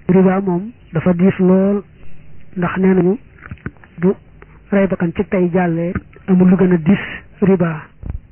riba moom dafa diis lool ndax nee nañu bu rey bakkan ci tey jàllee amul lu gën a diis riba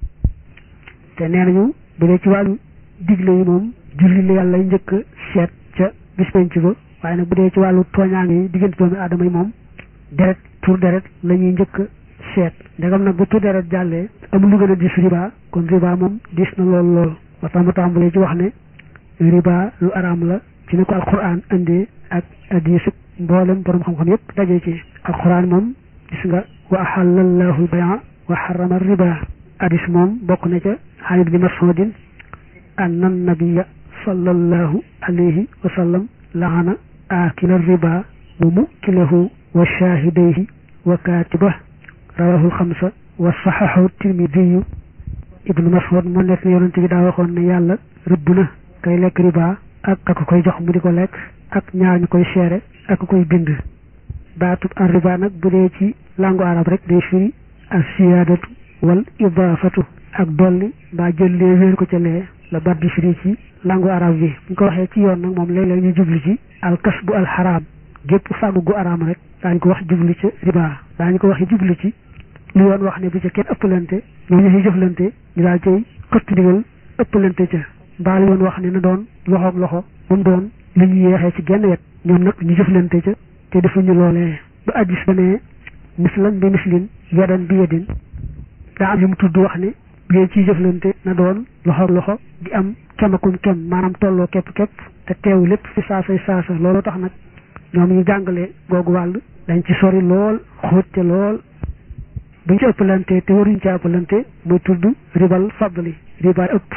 te nee nañu bu dee ci wàllu digle yi moom julli la yàlla njëkk seet ca bis penc ba waaye nag bu dee ci wàllu tooñaange yi diggante doomi aadama yi moom deret tur deret la ñuy njëkk seet ndegam nag bu tur deret jàllee amul lu gën a diis riba kon riba moom diis na lool lool ba tax mu tàmbalee ci wax ne riba lu araam la ci ne ko alquran indee ak hadiis mboolem borom xam-xam yépp daje ci alquran moom gis nga wa ahallallahu al-bay'a wa harrama riba hadiis moom bokk na ca an ibni mas'udin anna nabiyya sallallahu alayhi wa sallam laana aakila riba wa mukilahu wa shahidayhi wa katibahu rawahu al-khamsa wa sahahahu tirmidhi ibnu mas'ud moo nekk ne yonent bi daa waxoon ne yàlla rëbb na kay lekk riba ak ka koy jox mu di ko lekk ak ñaar ñu koy seere ak koy bind baatub ar riba nag bu dee ci langue arabe rek day firi as siyaadatu wal idaafatu ak dolli mbaa jël lee wéer ko ca lee la baat di firi ci langue arabe bi bu ñu ko waxee ci yoon nag moom léeg-léeg ñu jublu ci al kasbu al xaraam gépp fàggu gu araam rek daañu ko wax jublu ci riba daañu ko wax jublu ci lu yoon wax ne bu ca kenn ëppalante ñoom ñu ciy jëflante ñu daal cay xëtt ndigal ëppalante ca mbaa lu yoon wax ne na doon loxoog loxo ba mu doon li ñu yeexee ci genn wet ñoom nag ñu jëflante ca te defuñu loolee ba addis ba ne mislan bi mislin yadan bi yadin daa am yu mu tudd wax ne ngeen ciy jëflante na doon loxoog loxo di am kemakum kem maanaam tolloo képp-képp te teew lépp fi saasay saasa loolu tax nag ñoom ñu jàngale googu wàll dañ ci sori lool xóot te lool buñ ci ëppalante te waruñ ci ëppalante muy tudd ribal fadli ribaay ëpp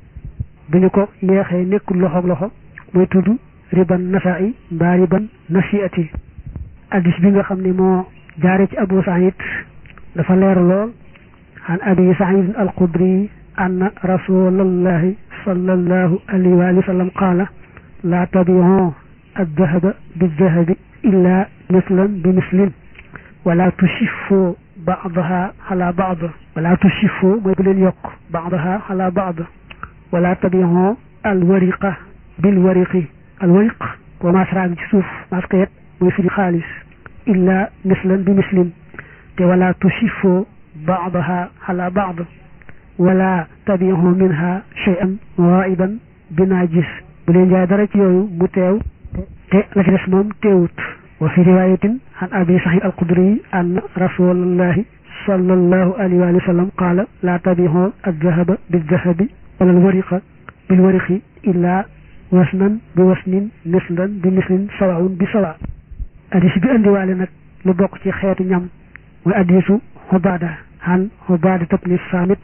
bu ñu ko yeexee nekkul loxoog loxo muy tudd riban nasa'i mbaa riban nasi'ati addis bi nga xam ne moo jaare ci Abu Sa'id dafa leer lool an Abi Sa'id al-Khudri anna rasulallahi sallallahu alayhi wa sallam qaala laa tabi'u ad-dahaba bid-dahabi illa mislan bi mislin wala tushiffu ba'daha ala ba'd wala tushiffu mooy bu leen yokk ba'daha ala ba'd wala tabi'u al-wariqa bil wariqi al-wariq wa masra ci suuf parce que mooy fi xaalis illa mislan bi mislin te wala tushiffu ba'daha ala ba'd wala tabi'u minha shay'an ghaiban bi najis bu leen jaay dara ci yooyu mu teew te la ci des moom teewut wa fi riwayatin an abi sa'id al-khudri anna rasulullahi sallallahu alayhi wa sallam qala la tabi'u ad-dhahaba bid-dhahabi wala al-wariqa bil wariqi illa wasnan bi wasnin mislan bi mislin sawa'un bi sawa hadis bi andiwaale nag lu bokk ci xeetu ñam mooy hadisu Ubaada an Ubaada ibn Saamit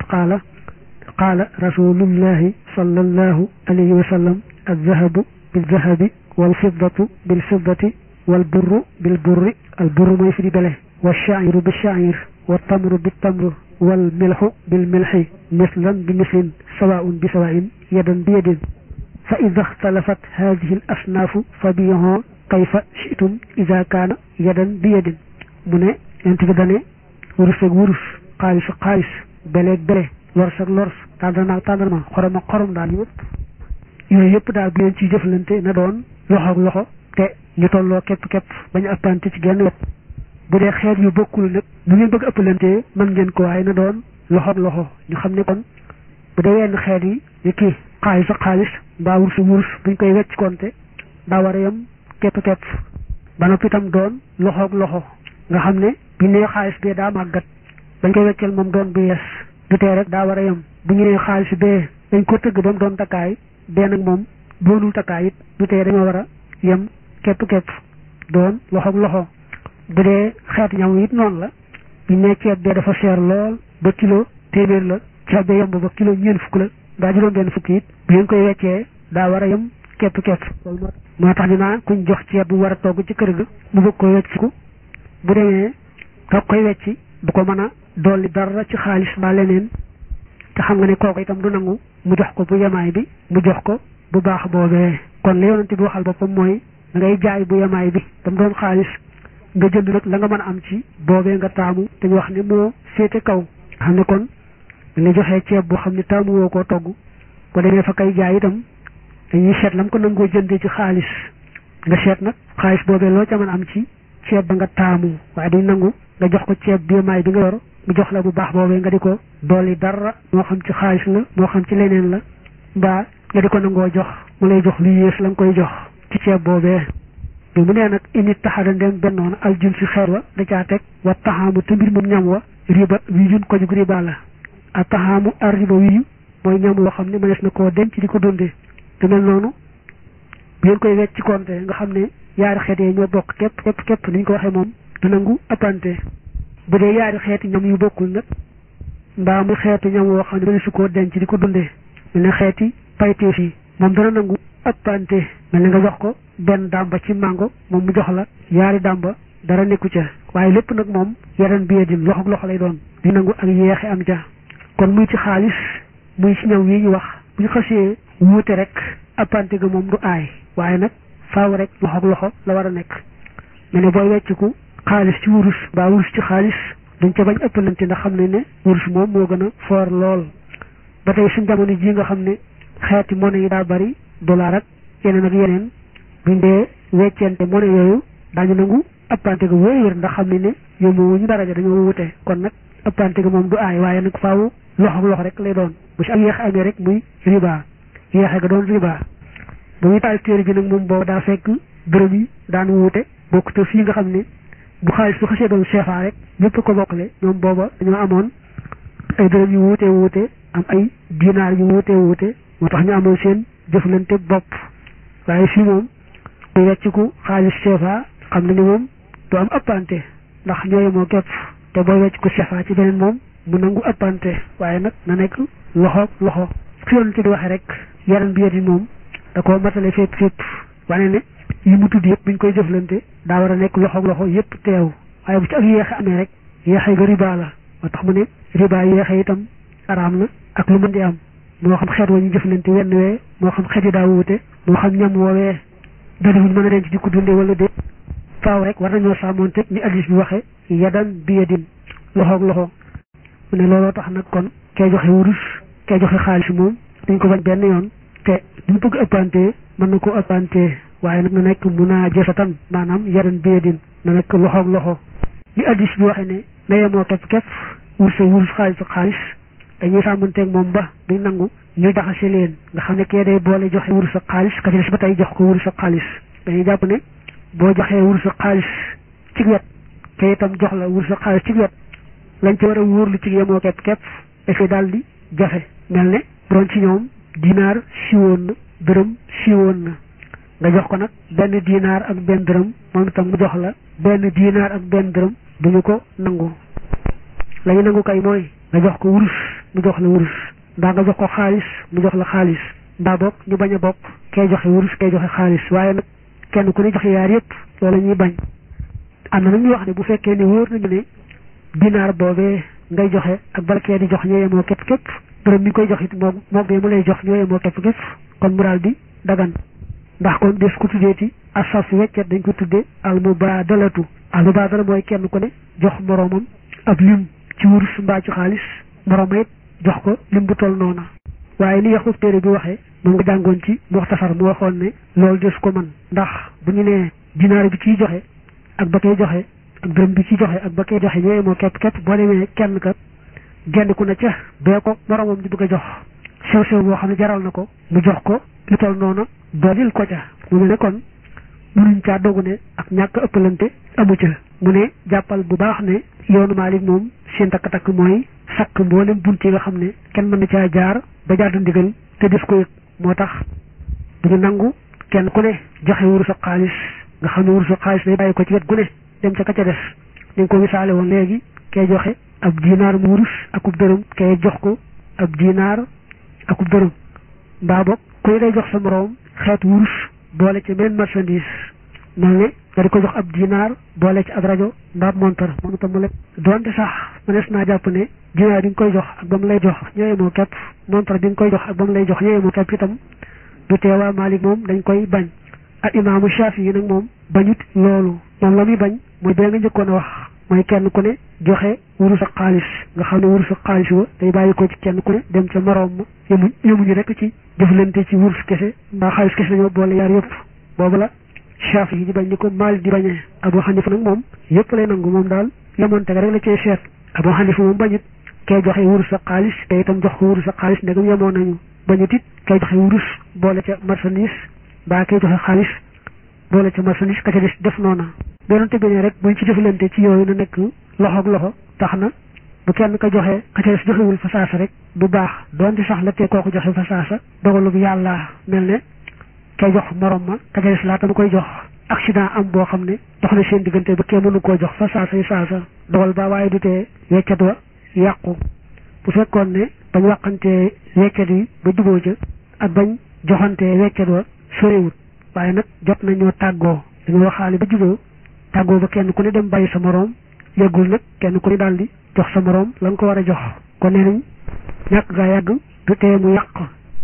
qaala rasulullahi sallallahu alayhi wa sallam az-zahabu bil-zahabi wal-fiddatu bil-fiddati wal-burru bil-burri al-burru mooy fi di bele wash-sha'iru bish-sha'ir wat-tamru bit-tamri wal-milhu bil-milhi mislan bi mislin sawa'un bi sawa'in yadan bi yadin fa idha ikhtalafat hadhihi al-asnaafu fabi'uhu kayfa shi'tum idha kaana yadan bi yadin mu ne yonent bi dane wurus ak wurus xaalis ak xaalis beleeg bele lors ak lors tàndarma ak tàndarma xorom ak xorom daal yooyu yëpp daal bu leen ciy jëflante na doon loxo ak loxo te ñu tolloo képp-képp bañu ëppante ci genn wet bu dee xeet yu bokkul nag bu ngeen bëgg ëppalante mën ngeen ko waaye na doon loxo ak loxo ñu xam ne kon bu dee yenn xeet yi ni kii xaalis ak xaalis mbaa wurus ak wurus buñ koy wecc konte daa war a yem képp-képp ba noppi itam doon loxo ak loxo nga xam ne bu ñu nee xaalis bee daa màggat dañ koy wecceel moom doon bu yees du tee rek daa war a yem bu ñu nee xaalis bee dañ ko tëgg ba mu doon takkaay bee nag moom doonul takkaay it du tee dañoo war a yem képp-képp doon loxo ak loxo bu dee xeetu ñam it noonu la bu ñu nee ceeb bee dafa cher lool ba kilo téeméer la ceeb bee yomb ba kilo ñeent fukk la daa juróom benn fukk it bu ngeen koy weccee daa war a yem képp-képp moo tax ñu naan kuñ jox ceeb bu war a togg ci kër ga mu bëgg koy wecc ko bu demee toog koy wecci du ko mën a dolli dara ci xaalis ba leneen te xam nga ne kooku itam du nangu mu jox ko bu yemaay bi mu jox ko bu baax boobee kon li yonent bi waxal boppam mooy da ngay jaay bu yemaay bi tam doon xaalis nga jënd nag la nga mën a am ci boobee nga taamu te ñu wax ne moo féete kaw xam ne kon dañ la joxee ceeb boo xam ne taamu woo koo togg boo demee fa kay jaay itam dañuy seet lam ko nangoo jëndee ci xaalis nga seet nag xaalis boobee loo ca mën am ci ceeb ba nga taamu waaye duñ nangu nga jox ko ceeb bi maay bi nga yor mu jox la bu baax boobee nga di ko dolli dara moo xam ci xaalis la moo xam ci leneen la mbaa nga di ko nangoo jox mu lay jox lu yées la nga koy jox ci ceeb boobee bi mu nee nag init taxada ndem bennoon al jun si xeer wa da caa teg wa taxaamu te mbir moom ñam wa riba wi jun ko jug riba la a taxaamu ar riba wiyu mooy ñam woo xam ne mënees na koo denc di ko dundee te mel noonu bu ngeen koy wecc ci compte nga xam ne yaari xeet yi ñoo bokk képp ni ñu ko waxee moom du nangu appante bu dee yaari xeeti ñam yu bokkul nag mbaa mu xeetu ñam woo xam ne mënees su koo denc di ko dundee mel ne xeeti payteef yi moom dana nangu appante mel ne nga jox ko benn dàmba ci mango moom mu jox la yaari dàmba dara nekku ca waaye lépp nag moom yeneen bi din loxo ak loxo lay doon di nangu ak yeexe am ca kon muy ci xaalis muy ci ñaw yi ñu wax bu ñu xasee wuute rek appante ga moom du aay waaye nag faaw rek loxo ak loxo la war a nekk mel ne booy wecciku xaalis ci wurus mbaa wurus ci xaalis duñ ca bañ ëppalante ndax xam ne ne wurus moom moo gën a foor lool ba tey suñ jamono ji nga xam ne xeeti monnaie yi daa bari dollar ak yeneen buñ dee weccente monnaie yooyu daañu nangu appante ga wér ndax xam ne ne yow moo ñu daraja dañoo wute kon nag appante ga moom du aay waaye nag faaw loxo ak loxo rek lay doon bu si ak yeexe amee rek muy riba yeexe ga doon riba ba muy taal téere bi nag moom boobu daa fekk dërëm yi daan wuute bokk te fii nga xam ne bu xaalis bu xasee doon CFA rek ñëpp ko bokkale ñoom booba dañoo amoon ay dërëm yu wuute am ay dinaar yu wuute moo tax ñu amoon seen jëflante bopp waaye fii moom du wecciku xaalis CFA xam na ni moom du am appante ndax ñooye moo képp te booy wecciku CFA ci beneen moom mu nangu appante waaye nag na nekk loxo loxo fi yoon ci di waxe rek yaran bi yi moom da koo matale fépp wane ne yi mu tudd yëpp buñ koy jëflante daa war a nekk loxo loxo yëpp teew waaye bu ci ak yeexe amee rek yeexe ga riba la moo tax mu ne riba yeexe itam araam na ak lu mën di am moo xam xeet wa ñu jëflante wenn wee moo xam xeet yi daa wuute moo xam ñam woowee daliwuñ mën a denc di ko dunde wala déet faaw rek war nañoo sàmmoonte ni addis bi waxe yadan bi yadin loxoog loxo mu ne looloo tax nag kon kay joxe wurus kay joxe xaalis moom dañ ko bañ benn yoon te duñ bëgg ëppante mën na ko ëppante waaye nag na nekk munaajasatan maanaam yadan bi yadin na nekk loxoog loxo li addis bi waxe ne na yemoo képp wurus xaalis ak xaalis dañuy sàmmanteeg moom ba duñ nangu ñu jaxase leen nga xam ne kee day boole joxe wurus ak xaalis ka ci des ba tey jox ko wurus ak xaalis dañuy jàpp ne boo joxee wurus ak xaalis ci wet te itam jox la wurus ak xaalis ci wet lañ ci war a wóorlu ci yemoo képp dafay daal di jafe mel ne doon ci ñoom dinaar siwoon na dërëm siwoon na nga jox ko nag benn dinaar ak benn dërëm moom itam mu jox la benn dinaar ak benn dërëm duñu ko nangu la ñu nangu kay mooy nga jox ko wurus mu jox la wurus mbaa nga jox ko xaalis mu jox la xaalis mbaa bokk ñu bañ a bokk kay joxe wurus kay joxe xaalis waaye nag kenn ku ne joxe yaar yëpp loolu ñuy bañ am na nag ñu wax ne bu fekkee ne wóor nañu ne dinaar boobee ngay joxe ak bala kee di jox ñoo yemoo képp dërëm mi koy jox it moom bee mu lay jox ñoo yemoo képp kon mu daal di dagan ndax kon des ko tuddeeti asaf weccet dañ ko tudde almubaadalatu almubaadala mooy kenn ku ne jox moroomam ab lim ci wurus mbaa ci xaalis moroom it jox ko lim bu toll noona waaye ni yaxub téere bi waxee moom nga jàngoon ci muxtasar mu waxoon ne loolu des ko mën ndax bu ñu nee dinaar bi ciy joxe ak ba koy joxe ak dërëm bi ciy joxe ak ba koy joxe ñooy moo képp boo demee kenn kat genn ku ne ca bee ko moroomam di bëgg a jox sew boo xam ne jaral na ko mu jox ko lu toll noona doolil ko ca mu mel ne kon munuñ caa dogu ne ak ñàkk ëppalante amu ca mu ne jàppal bu baax ne yoonu Maalik moom seen takk-takk mooy sakk mboolem bunt yi nga xam ne kenn mën na caa jaar ba jaar ndigal te des ko yëg moo tax duñu nangu kenn ku ne joxe wurus ak xaalis nga xam ne wurus ak xaalis day bàyyi ko ci wet gu ne dem ca ka ca des ni nga ko misaale woon léegi kay joxe ab dinaar mu wurus akub dërëm kay jox ko ab dinaar akub dërëm mbaa boog kuy day jox sa moroom xeet wurus boole ci beneen marchandise mel ne nga di ko jox ab dinaar boole ci ab rajo mbaa montar moom itam mu lekk doonte sax mënees naa jàpp ne dinaar bi nga koy jox ak ba mu lay jox ñooy moo képp montar bi nga koy jox ak ba mu lay jox ñooy moo képp itam du teewaa Maalik moom dañ koy bañ ak imaamu Shaafi yi nag moom bañut loolu moom la muy bañ mooy bee nga njëkkoon a wax mooy kenn ku ne joxe wurus ak xaalis nga xam ne wurus ak xaalis wa day bàyyi ko ci kenn ku ne dem ca moroom ma yemuñu rek ci jëflante ci wurus kese mbaa xaalis kese dañoo boole yaar yëpp boobu la Shafi yi di bañ ni ko Maalik di bañee. Abu Hanifa nag moom yëpp lay nangu moom daal yemoon teg rek la cee seet. Abu Hanifa moom bañut kay joxe wurus ak xaalis te itam jox ko wurus ak xaalis ndegam yemoon nañu bañut it kay joxe wurus boole ca marchandise mbaa kay joxe xaalis boole ca marchandise ka ca des def noona doonante bi ne rek buñ ci jëfalante ci yooyu na nekk loxo ak loxo tax na bu kenn ka joxe ka ca des joxewul fa saasa rek du baax doonte sax la te kooku joxe fa saasa dogalub yàlla mel ne kay jox morom ma ka ca des laata mu koy jox accident am boo xam ne dox na seen diggante ba kenn mënu koo jox fa saasa dogal ba waaye du tee weccat wa yàqu bu fekkoon ne bañ waxantee weccat yi ba juboo ca ak bañ joxantee weccat wa sorewut waaye nag jot nañoo tàggoo dañoo waxaale ba juboo tàggoo ba kenn ku ne dem bàyyi sa moroom yëggul nag kenn ku ne daal di jox sa moroom la nga ko war a jox kon nee nañ ñàkk gaa yàgg du tee mu yàq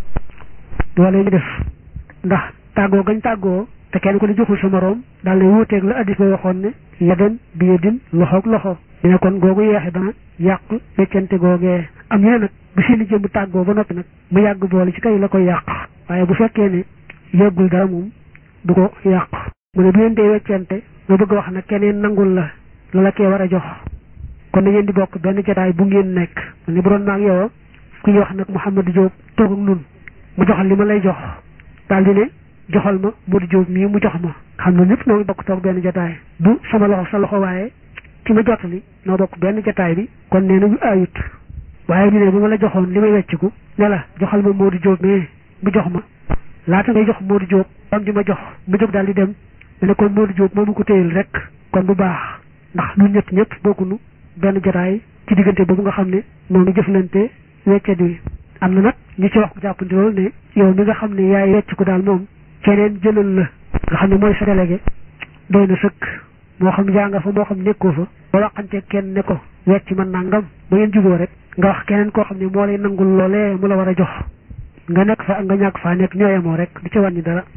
doole ñu def ndax tàggoo gañ tàggoo te kenn ku ne joxul sa moroom daal ne wuuteeg la addis ba waxoon ne yadan bi yadin loxoog loxo ñu ne kon googu yeexe dana yàq weccante googee am ñu ne nag bu seeni jëmm tàggoo ba noppi nag mu yàgg boole ci kay la koy yàq waaye bu fekkee ne yàggul dara moom du ko yàq mu ne bu ngeen dee weccante nga bëgg a wax nag keneen nangul la la kee war a jox kon na ngeen di bokk benn jotaay bu ngeen nekk mu ne bu doon maag yow ku ñuy wax nag Mouhamadou Diop toog ak nun mu joxal li ma lay jox daal di ne joxal ma Modou Diop mii mu jox ma xam na ñëpp noo bokk toog benn jotaay du sama loxo sa loxo waaye ci ma jottali noo bokk benn jotaay bi kon nee nañu ayut waaye ñu ne bu ma la joxoon li may wecciku ne la joxal ma Modou Diop mais mu jox ma laata ngay jox Modou Diop bam di ma jox mu jóg daal di dem ne kon Modou Diop moomu ko téyel rek kon bu baax ndax ñun ñëpp bokkunu benn jotaay ci diggante boobu nga xam ne moo ngi jëflante weccet wi am na nag ñu ci wax ko jàppandi loolu ne yow mi nga xam ne yaay wecciku daal moom keneen jëlal la nga xam ne mooy sa délégué doy na sëkk moo xam yaa nga fa moo xam nekkoo fa ba waxante kenn ne ko wecc man nangam ba ngeen juboo rek nga wax keneen koo xam ne moo lay nangul loolee mu la war a jox nga nekk fa ak nga ñàkk faa nekk ñooyemoo rek du ci wàññi dara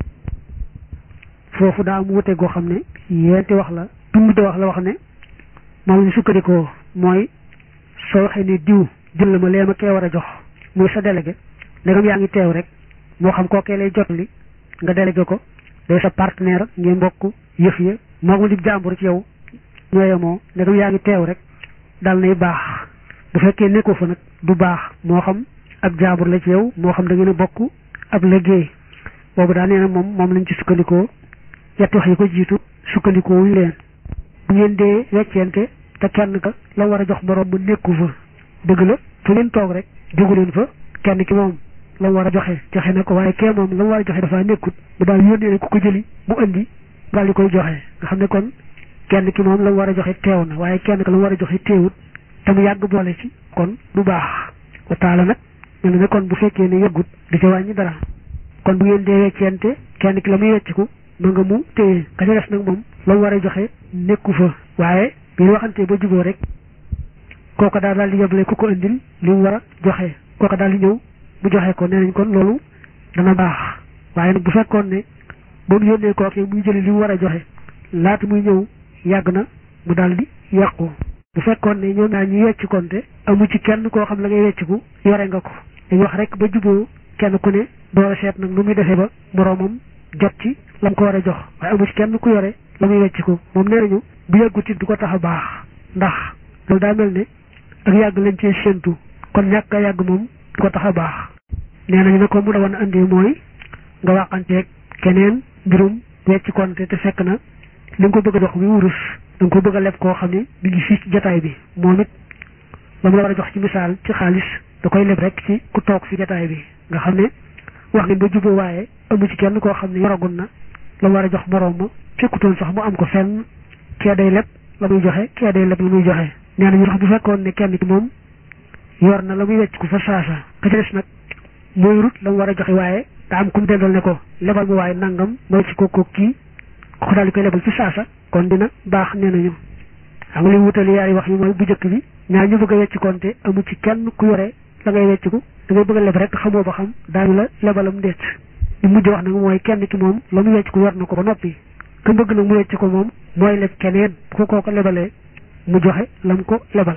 foofu daa mu wute goo xam ne yeenti wax la dund de wax la wax ne moom ñu sukkandikoo mooy soo waxee ne diw jël ma lee ma kee war a jox muy sa délégué ndegam yaa ngi teew rek moo xam kookee lay jot li nga délégué ko day sa partenaire ngeen bokk yëf ya moo mu dig jàmbur ci yow ñooyemoo ndegam yaa ngi teew rek dal nay baax bu fekkee nekkoo fa nag du baax moo xam ab jàmbur la ci yow moo xam da ngeen a bokk ab liggéey boobu daa nee na moom lañ ci sukkandikoo yetti wax yi ko jiitu sukkandikoo wuñu leen bu ngeen dee weccente te kenn ka la war a jox borom bu nekku fa dëgg la fu ngeen toog rek jógu leen fa kenn ki moom la war a joxe na ko waaye kee moom la war a joxe dafa nekkut bu daal yónnee ku ko jëli mu andi daal di koy joxe nga xam ne kon kenn ki moom la war a joxe teew na waaye kenn ka la war a joxe teewut te mu yàgg boole ci kon du baax wa taala nag mel ne kon bu fekkee ne yëggut du ca wàññi dara kon bu ngeen dee weccente kenn ki la muy wecciku ma nga mu téye ka ca des nag moom la mu war a joxe nekku fa waaye bi waxante ba juboo rek kooka daal di yóbbale ku ko indil li mu war a joxe kooka daal di ñëw mu joxe ko nee nañ kon loolu dana baax waaye nag bu fekkoon ne ba mu yónnee kooke muy jëli li mu war a joxe laata muy ñëw yàgg na mu daal di yàqu bu fekkoon ne ñoom ñaar ñuy wecc konte amu ci kenn koo xam la ngay wecciku yore nga ko dañu wax rek ba juboo kenn ku ne door a seet nag nu muy defee ba moroomam jot ci lam ko war a jox waaye amu ci kenn ku yore la muy wecciku moom nee nañu bu yàggut it du ko tax a baax ndax loolu daa mel ne ak yàgg lañ cee séentu kon ñàkk a yàgg moom du ko tax a baax nee nañu ne ko mu la wan andi mooy nga waxanteeg keneen mbirum wecc konte te fekk na li nga ko bëgg a jox bi wurus da nga ko bëgg a leb koo xam ne mi ngi fii ci jotaay bi moom it la mu la war a jox ci misaal ci xaalis da koy leb rek ci ku toog fi jotaay bi nga xam ne wax ngeen ba juboo waaye amu ci kenn koo xam ne yoragun na la mu war a jox moroom ma fekkutoon sax mu am ko fenn kee day leb la muy joxe kee day leb la muy joxe nee nañu tax bu fekkoon ne kenn ki moom yor na la muy wecc ku fa saasa ka ca des nag mooy rut la mu war a joxe waaye daa am ku mu dendal ne ko lebal ma waaye nangam ma wecc ko kii ko daal di koy lebal ci saasa kon dina baax nee nañu xam nga li wutali yaari wax yi mooy bu njëkk bi ñaar ñu bëgg a wecc konte amu ci kenn ku yore la ngay wecciku da ngay bëgg a leb rek xamoo ba xam daañu la lebalam ndeet li mujj wax nag mooy kenn ki moom la mu wecciku yor na ko ba noppi ka bëgg nag mu wecc ko moom mooy leb keneen ku ko lebalee mu joxe lam ko lebal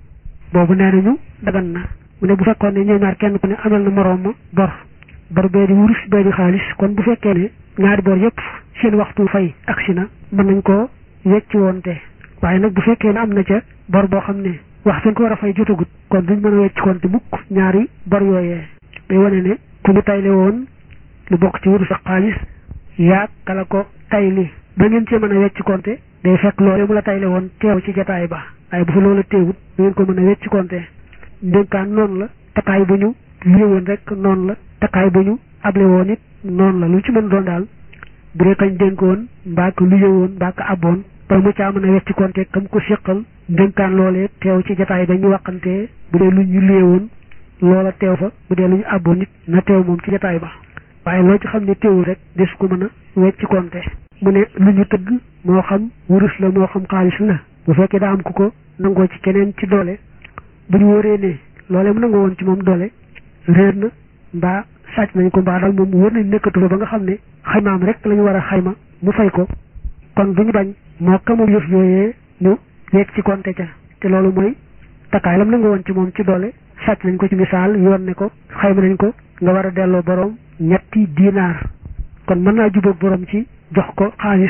boobu nee nañu dagan na mu ne bu fekkoon ne ñoom ñaar kenn ku ne amal na moroom ma bor bee di wurus bee di xaalis kon bu fekkee ne ñaari bor yëpp seen waxtu fay agsi na mën nañ koo wecc woonte waaye nag bu fekkee ne am na ca bor boo xam ne waxtu ko war a fay jotagut kon duñ mën a wecc konte mukk ñaari bor yooyee day wane ne ku ñu tayle woon lu bokk ci wurus ak xaalis yaag kala ko tayli ba ngeen cee mën a wecc konte day fekk loole mu la tayle woon teew ci jataay ba waaye bu fa loola teewut du ngeen ko mën a wecc konte ndénkaan noonu la takkaay bu ñu lié woon rek noonu la takkaay bu ñu able woon it noonu la lu ci mën doon daal bu dee kañ dénkoon mbaa ko lié woon mbaa ko abboon ba mu caa mën a wecc konte kam ko séqal ndénkaan loolee teew ci jataay ba ñu waxantee bu dee lu ñu lié woon loola teew fa bu dee lu ñu abboon it na teew moom ci jataay ba waaye loo ci xam ne teewul rek des ko mën a wecc konte mu ne lu ñu tëgg moo xam wurus la moo xam xaalis la bu fekkee daa am ku ko nangoo ci keneen ci doole bu ñu wóoree ne loolee mu nangoo woon ci moom doole réer na mbaa sàcc nañ ko mbaa daal moom wóor nañ nekkatu ba nga xam ne xaymaam rek lañu war a xayma mu fay ko kon duñu bañ moo ka moom yëf yooyee ñu wecc ci konte ca te loolu mooy takkaay lam nangoo woon ci moom ci doole sàcc nañ ko ci misaal yoon ne ko xayma nañ ko nga war a delloo boroom ñetti dinaar kon mën naa jubóog boroom ci jox ko xaalis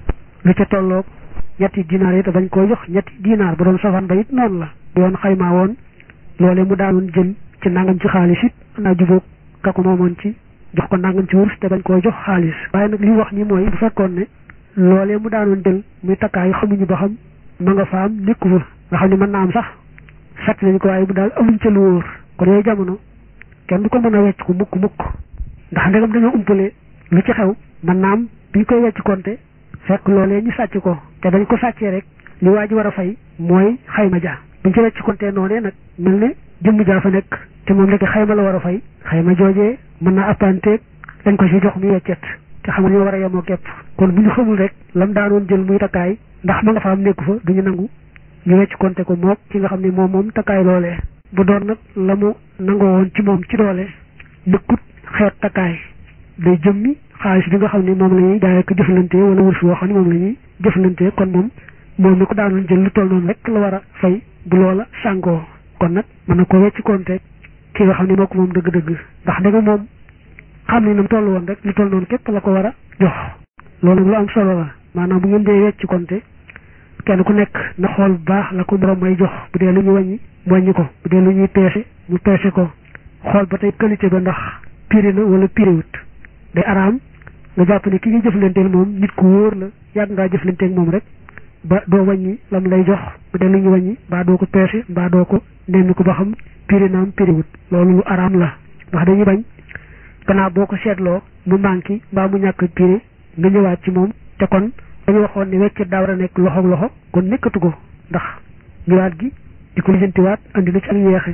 lu ca tolloog ñetti dinaar yi te bañ koo jox ñetti dinaar bu doon safaan ba it noonu la yoon xaymaa woon loolee mu daanoon jël ci nangam ci xaalis it mën naa jubóog ka ko moomoon ci jox ko nangam ci wurus te bañ koo jox xaalis waaye nag li wax ni mooy bu fekkoon ne loolee mu daanoon jël muy takkaayu xamuñu ba xam ma nga fa am nekku fa nga xam ne mën naa am sax sàcc nañ ko waaye bu daal amuñ ca lu wóor kon yooyu jamono kenn du ko mën a wecc ko mukk ndax ndegam dañoo umpale lu ci xew mën naa am biñ koy wecc konte fekk loolee ñu sàcc ko te dañ ko sàccee rek li waa ji war a fay mooy xayma ja buñ ci wecc konte noonee nag mel ne jëmm jaa fa nekk te moom léegi xayma la war a fay xayma joojee mën naa appanteeg dañ ko ci jox muy weccet te xam nga ñoo war a yemoo képp kon bu ñu xamul rek lam daanoon jël muy takkaay ndax ma nga fa am nekku fa duñu nangu ñu wecc konte ko mook ci nga xam ne moom takkaay loolee bu doon nag la mu nangoo woon ci moom ci doole nekkut xeet takkaay day jëmmi xaalis bi nga xam ne moom la ñuy jaayee ko jëflante wala wurus woo xam ne moom la ñuy jëflante kon moom mi ko daanoon jël lu toll noonu rek la war a fay bu loola sàngoo kon nag mën na ko wecc konte ki nga xam ne moo ko moom dëgg-dëgg ndax danga moom xam ne nam toll woon rek lu toll noonu képp la ko war a jox loolu lu am solo la maanaam bu ngeen dee wecc konte kenn ku nekk na xool bu baax la ko borom may jox bu dee lu ñu wàññi mu wàññi ko bu dee lu ñuy peese mu peese ko xool ba tey qualité ba ndax piri na wala piriwut day araam nga jàpp ne ki nga jëflanteel moom nit ku wóor la yàgg ngaa jëflanteeg moom rek ba doo wàññi lam lay jox bu dee lu ñu wàññi mbaa doo ko peese mbaa doo ko nemmi ko ba xam piri naam piriwut loolu lu araam la ndax dañuy bañ gannaaw boo ko seetloo mu manqué mbaa mu ñàkk piri nga ñëwaat ci moom te kon dañu waxoon ne weccet daa war a nekk loxoog loxo kon nekkatu ko ndax ñëwaat gi di ko lijjantiwaat andi na ci ak yeexe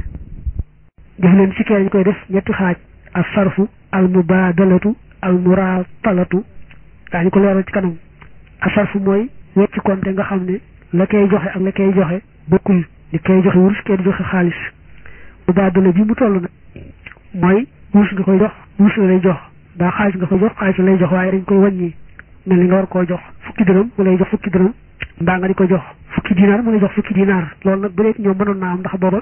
def leen si kee ñu koy def ñetti xaaj al sarfu al mubadalatu al muratalatu daañu ko leeral ci kanam al sarfu mooy wecc konte nga xam ne la koy joxe ak la koy joxe bokkul di koy joxe wurus kee di joxe xaalis mubadala bi mu toll nag mooy wurus nga koy jox wurus la lay jox daa xaalis nga koy jox xaalis la lay jox waaye dañ koy wàññi mel ni nga war koo jox fukki dërëm mu lay jox fukki dërëm mbaa nga di ko jox fukki dinaar mu lay jox fukki dinaar loolu nag bu dee ñoom mënoon naa am ndax booba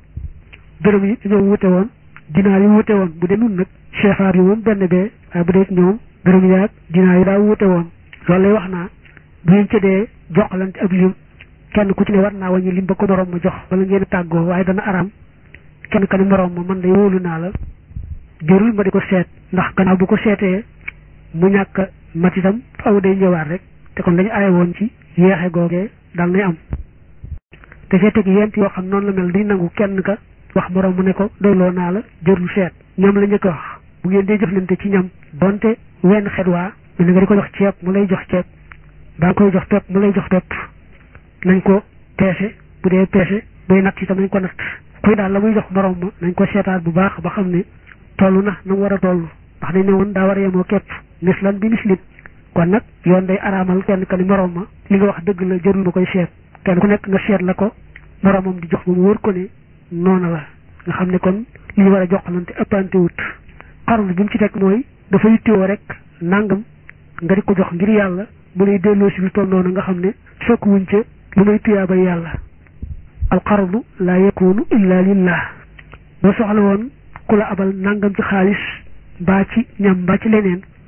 dërëm yi dañoo wute woon dinaar yi wute woon bu dee nun nag chefaar yi moom benn bee waaye bu dee ñoom dërëm yi ak dinaar yi daa wute woon loolu lay wax naa bu ngeen ci dee joxalante ab lim kenn ku ci ne war naa wàññi lim ba ko morom ma jox wala ngeen tàggoo waaye dana araam kenn ka ni morom ma man day wóolu naa la jërul ma di ko seet ndax gannaaw bu ko seetee mu ñàkk mat itam aw day ñëwaat rek te kon dañu aaye woon ci yeexe googee dal nay am te fee teg yent yoo xam noonu la mel di nangu kenn ka wax morom mu ne ko doyloo naa la jërul seet ñoom la njëkk wax bu ngeen dee jëflante ci ñam donte wenn xet waa mel ni nga di ko jox ceeb mu lay jox ceeb baa nga koy jox pepp mu lay jox pepp nañ ko peese bu dee peese bay natt itam nañ ko natt kuy daal la muy jox morom ma nañ ko seetaat bu baax ba xam ne toll na mu war a toll ndax dañ ne woon daa war a yemoo képp mislan bi mislit kon nag yoon day araamal kenn ka ni morom ma li nga wax dëgg la jërul ma koy seet kenn ku nekk nga seet la ko moromam di jox ba mu wóor ko ne noona la nga xam ne kon li ñu war a joxalante ëppante wut xarul bi mu ci teg mooy dafa yittewoo rek nangam nga di ko jox ngir yàlla mu lay delloo si lu toll noonu nga xam ne sokk wuñ ca lu may tuyaaba yàlla alqardu laa yakunu illa lillah boo soxla woon ku la abal nangam ci xaalis mbaa ci ñam mbaa ci leneen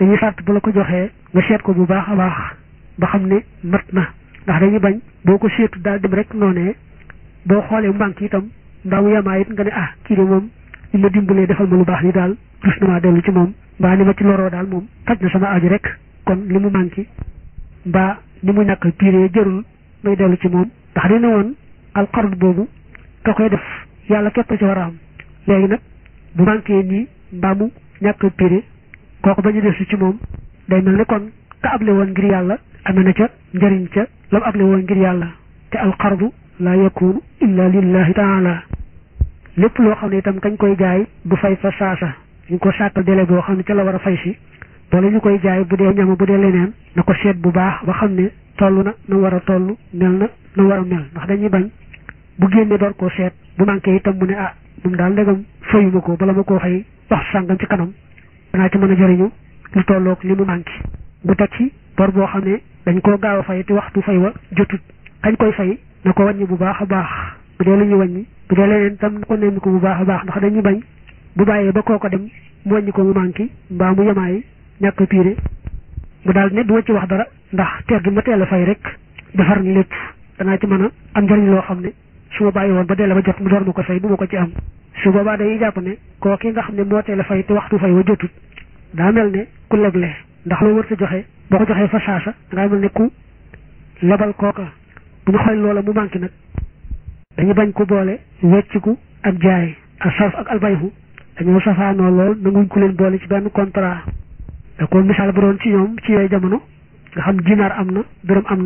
dañuy sart bu la ko joxee nga seet ko bu baax a baax ba xam ne mat na ndax dañuy bañ boo ko seetu daal dem rek noonee boo xoolee mbànk itam mbaa mu yamaa it nga ne kii de moom li ma dimbalee defal ma lu baax li daal rus na maa dellu ci moom mbaa ni ma ci loroo daal moom faj na sama aju rek kon li mu manqué mbaa ni mu ñàkk piree jërul may dellu ci moom ndax dina woon alxard boobu ka koy def yàlla képp ci war a am léegi nag bu manqué nii mbaa mu ñàkk piree kooku ba ñu desu ci moom day mel ne kon ka able woon ngir yàlla amee na ca njëriñ ca la mu able woon ngir yàlla te alxardu la yakunu illa lillahi taala lépp loo xam ne itam kañ koy jaay du fay fa saasa ñu ko sàkkal délai boo xam ne ca la war a fay si wala ñu koy jaay bu dee ñama bu dee leneen na ko seet bu baax ba xam ne toll na na war a toll mel na na war a mel ndax dañuy bañ bu génnee door koo seet bu manqué itam mu ne moom daal ndegam fayuma ko bala ma koo fay wax sàngam ci kanam danaa ci mën a jëriñu lu tolloog li mu manqué bu teg ci bor boo xam ne dañ koo gaaw a fay te waxtu fay wa jotut kañ koy fay na ko wàññi bu baax a baax bu dee la ñuy wàññi bu dee leneen tam na ko nemmi ko bu baax a baax ndax dañuy bañ bu bàyyee ba kooko dem mu wàññi ko mu manqué mbaa mu yemaay ñàkk piire mu daal ne du ma ci wax dara ndax teer gi ma teel a fay rek defar ni lépp danaa ci mën a am njëriñ loo xam ne su ma bàyyi woon ba delloo ba jot mu door ma ko fay du ma ko ci am su boobaa dañuy jàpp ne kooki nga xam ne moo teel a fay te waxtu fay wa jotut daa mel ne ku leble ndax loo wër sa joxe boo ko joxee fa saasa dangaa mel ne ku lebal kooka bu ñu xool loola mu manqué nag dañu bañ ko boole wecciku ak jaay ak sarf ak albayhu dañoo safaanoo lool nanguñ ko leen boole ci benn contrat da ko misaal bu doon ci ñoom ci yooyu jamono nga xam dinaar am na dërëm am na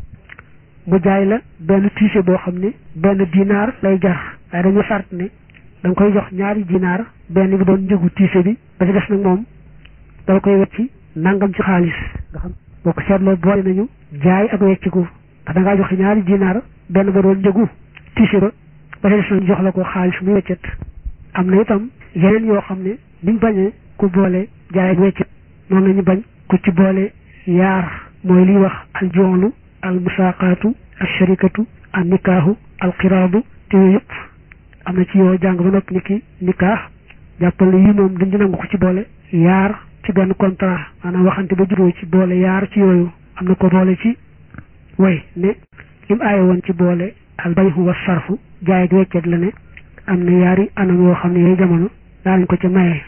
mu jaay la benn tiise boo xam ne benn dinaar lay jar waaye dañu sart ne da nga koy jox ñaari dinaar benn bi doon njëgu tiise bi ba ci des nag moom dala koy wecci nangam ci xaalis nga xam boo ko seetloo boole nañu jaay ak wecciku ndax da ngaa joxe ñaari dinaar benn ba doon njëgu tiise ba ci des nag jox la ko xaalis muy weccet am na itam yeneen yoo xam ne niñ bañee ku boole jaay ak weccet noonu la ñu bañ ku ci boole yaar mooy liy wax aljoolu al musaaqaatu al sharikatu al nikaahu al qiraadu te yooyu yëpp am na ci yoo jàng ba noppi ni ki nikaax jàppal ne yii moom duñ nangu ko ci boole yaar ci benn contrat maanaam waxante ba juróo ci boole yaar ci yooyu am na ko boole ci way ne lim aaye woon ci boole al bayhu wa sarfu jaay ak weccet la ne am na yaari anam yoo xam ne yooyu jamono daanañ ko ci maye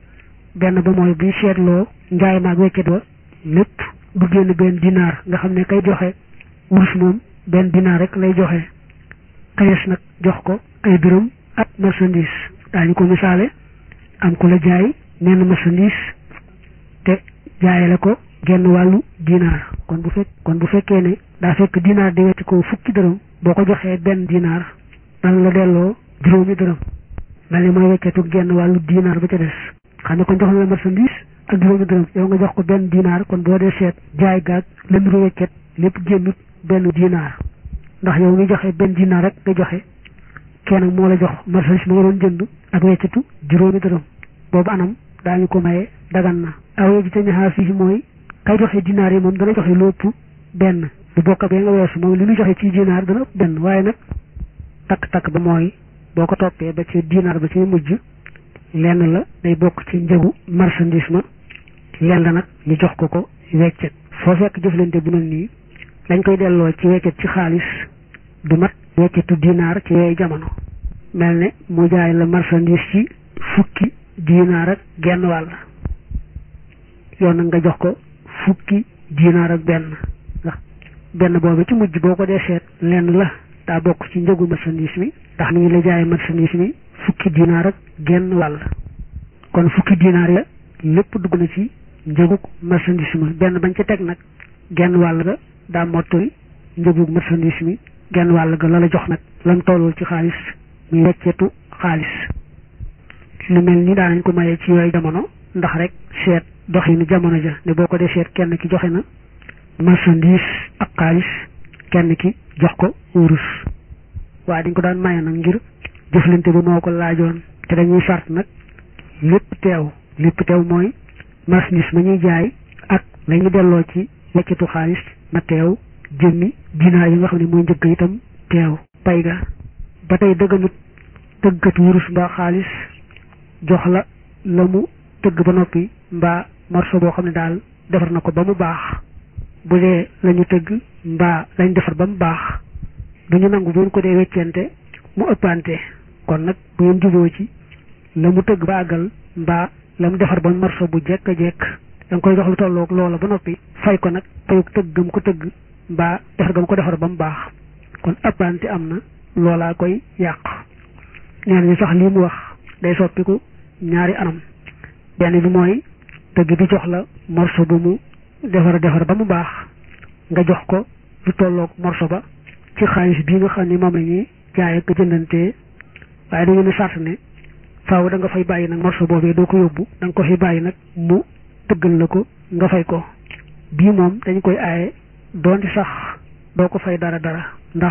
benn ba mooy buy seetloo njaay maag weccet wa lépp du génn benn dinaar nga xam ne kay joxe wurus moom benn dinaar rek lay joxe kayes nag jox ko ay dërëm ak marchandise daañu ko misaale am ku la jaay nenn marchandise te jaaye la ko genn wàllu dinaar kon bu fekkee ne daa fekk dinaar di wecc ko fukki dërëm boo ko joxee benn dinaar dana la delloo juróomi dërëm mel ni mooy weccetu genn wàllu dinaar ba ca des xam ne kon jox na la marchandise ak juróomi dërëm yow nga jox ko benn dinaar kon boo dee seet jaay gaag la nuru weccet lépp génnut benn dinaar ndax yow mi joxe benn dinaar rek nga joxe kenn moo la jox marchandise ma nga doon jënd ak weccetu juróomi dërëm boobu anam daañu ko maye dagan na aw ji te ñaxaa fii mooy kay joxe dinaar yi moom dana joxe lu ëpp benn bu bokk bee nga weesu moom li ñu joxe ci dinaar dana ëpp benn waaye nag takk-takk ba mooy boo ko toppee ba ci dinaar ba ci mujj lenn la day bokk ci njëgu marchandise ma lenn la nag ñu jox ko weccet foo fekk jëflante bu mel nii lañ koy delloo ci weccet ci xaalis du mat weccetu dinaar ci yooyu jamono mel ne mu jaay la marchandise ci fukki dinaar ak genn wàll yow nag nga jox ko fukki dinaar ak benn ndax benn boobu ci mujj boo ko dee seet lenn la daa bokk ci njëgu marchandise mi ndax ni ñu la jaay marchandise mi fukki dinaar ak genn wàll kon fukki dinaar ya lépp dugg na ci njëgu marchandise mi benn bañ ca teg nag genn wàll ga daa mottali njëgu marchandise mi genn wàll ga la la jox nag lam tollul ci xaalis muy weccetu xaalis lu mel ni daanañ ko mayee ci yooyu jamono ndax rek seet doxinu jamono ja ne boo ko dee seet kenn ki joxe na marchandise ak xaalis kenn ki jox ko wurus waaye dañ ko daan maye nag ngir jëflante ba moo ko laajoon te dañuy sart nag lépp teew mooy marchandise ma ñuy jaay ak la ñu delloo ci weccetu xaalis na teew jëmmi dinaar yi nga xam ne mooy njëgg itam teew pay ga ba tey dëgganut tëggkat wurus mbaa xaalis jox la mu tëgg ba noppi mbaa morceau boo xam ne daal defar na ko ba mu baax bu dee lañu tëgg mbaa lañ defar ba mu baax duñu nangu bu ñu ko dee weccente mu ëppante kon nag bu ngeen juboo ci la mu tëgg ba àggal mbaa la mu defar ba morceau bu jekk a jekk da nga koy jox lu tolloog loola ba noppi fay ko nag payuk tëgg gam ko tëgg mbaa defar gam ko defar ba mu baax kon ëppante am na loolaa koy yàq nee nañu sax lii mu wax day soppiku ñaari anam benn bi mooy tëgg bi jox la morceau bu mu defar ba mu baax nga jox ko lu tolloog morceau ba ci xaalis bii nga xam ne moom la ñuy jaay ak jëndantee waaye dañu ne sart ne faaw da nga fay bàyyi nag morceau boobee doo ko yóbbu da nga ko fi bàyyi nag mu tëggal la ko nga fay ko bii moom dañ koy aaye doonte sax doo ko fay dara ndax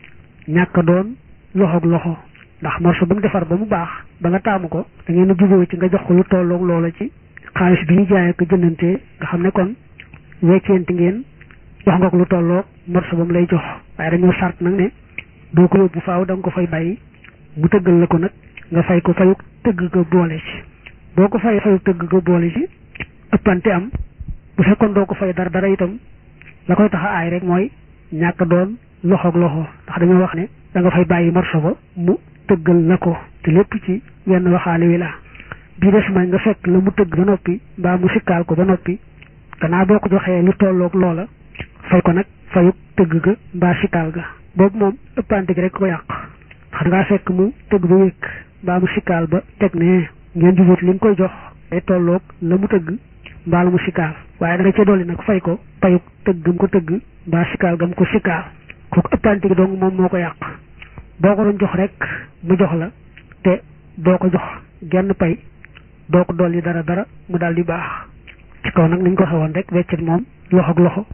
ñàkk doon loxoog loxo ndax morceau ba mu defar ba mu baax ba nga taamu ko da ngeen a jubóo ci nga jox ko lu tolloog loola ci xaalis bi ñu jaay ak jëndantee nga xam ne kon wecceenti ngeen jox nga ko lu tolloog morceau ba mu lay jox waaye dañoo sart nag ne doo ko yóbbu faaw da nga ko fay bàyyi mu tëggal la ko nag nga fay ko fayuk tëgg ga boole ci boo ko fay fayuk tëgg ga boole ci ëppante am bu fekkoon doo ko fay dara itam la koy tax a aay rek mooy ñàkk doon loxoog loxo ndax dañoo wax ne da nga fay bàyyi morceau ba mu tëggal la ko te lépp ci wenn waxaale wi la bii des mooy nga fekk la mu tëgg ba noppi mbaa mu sikkaal ko ba noppi gannaaw boo ko joxee lu tolloog loola fay ko nag fayuk tëgg ga mbaa sikkaal ga boobu moom ëppante gi rek ko yàq ndax dangaa fekk mu tëgg ba wékk mbaa mu sikkaal ba teg ne ngeen jubóot li nga koy jox day tolloog la mu tëgg mbaa la mu sikkaal waaye da nga ca dolli nag fay ko payuk tëgg gam ko tëgg mbaa sikkaal gam ko sikkaal kooku ëppante gi dong moom moo ko yàq boo ko doon jox rek mu jox la te doo ko jox genn pay doo ko dolli dara mu daal di baax ci kaw nag nañ ko xewoon rek weccet moom loxoog loxo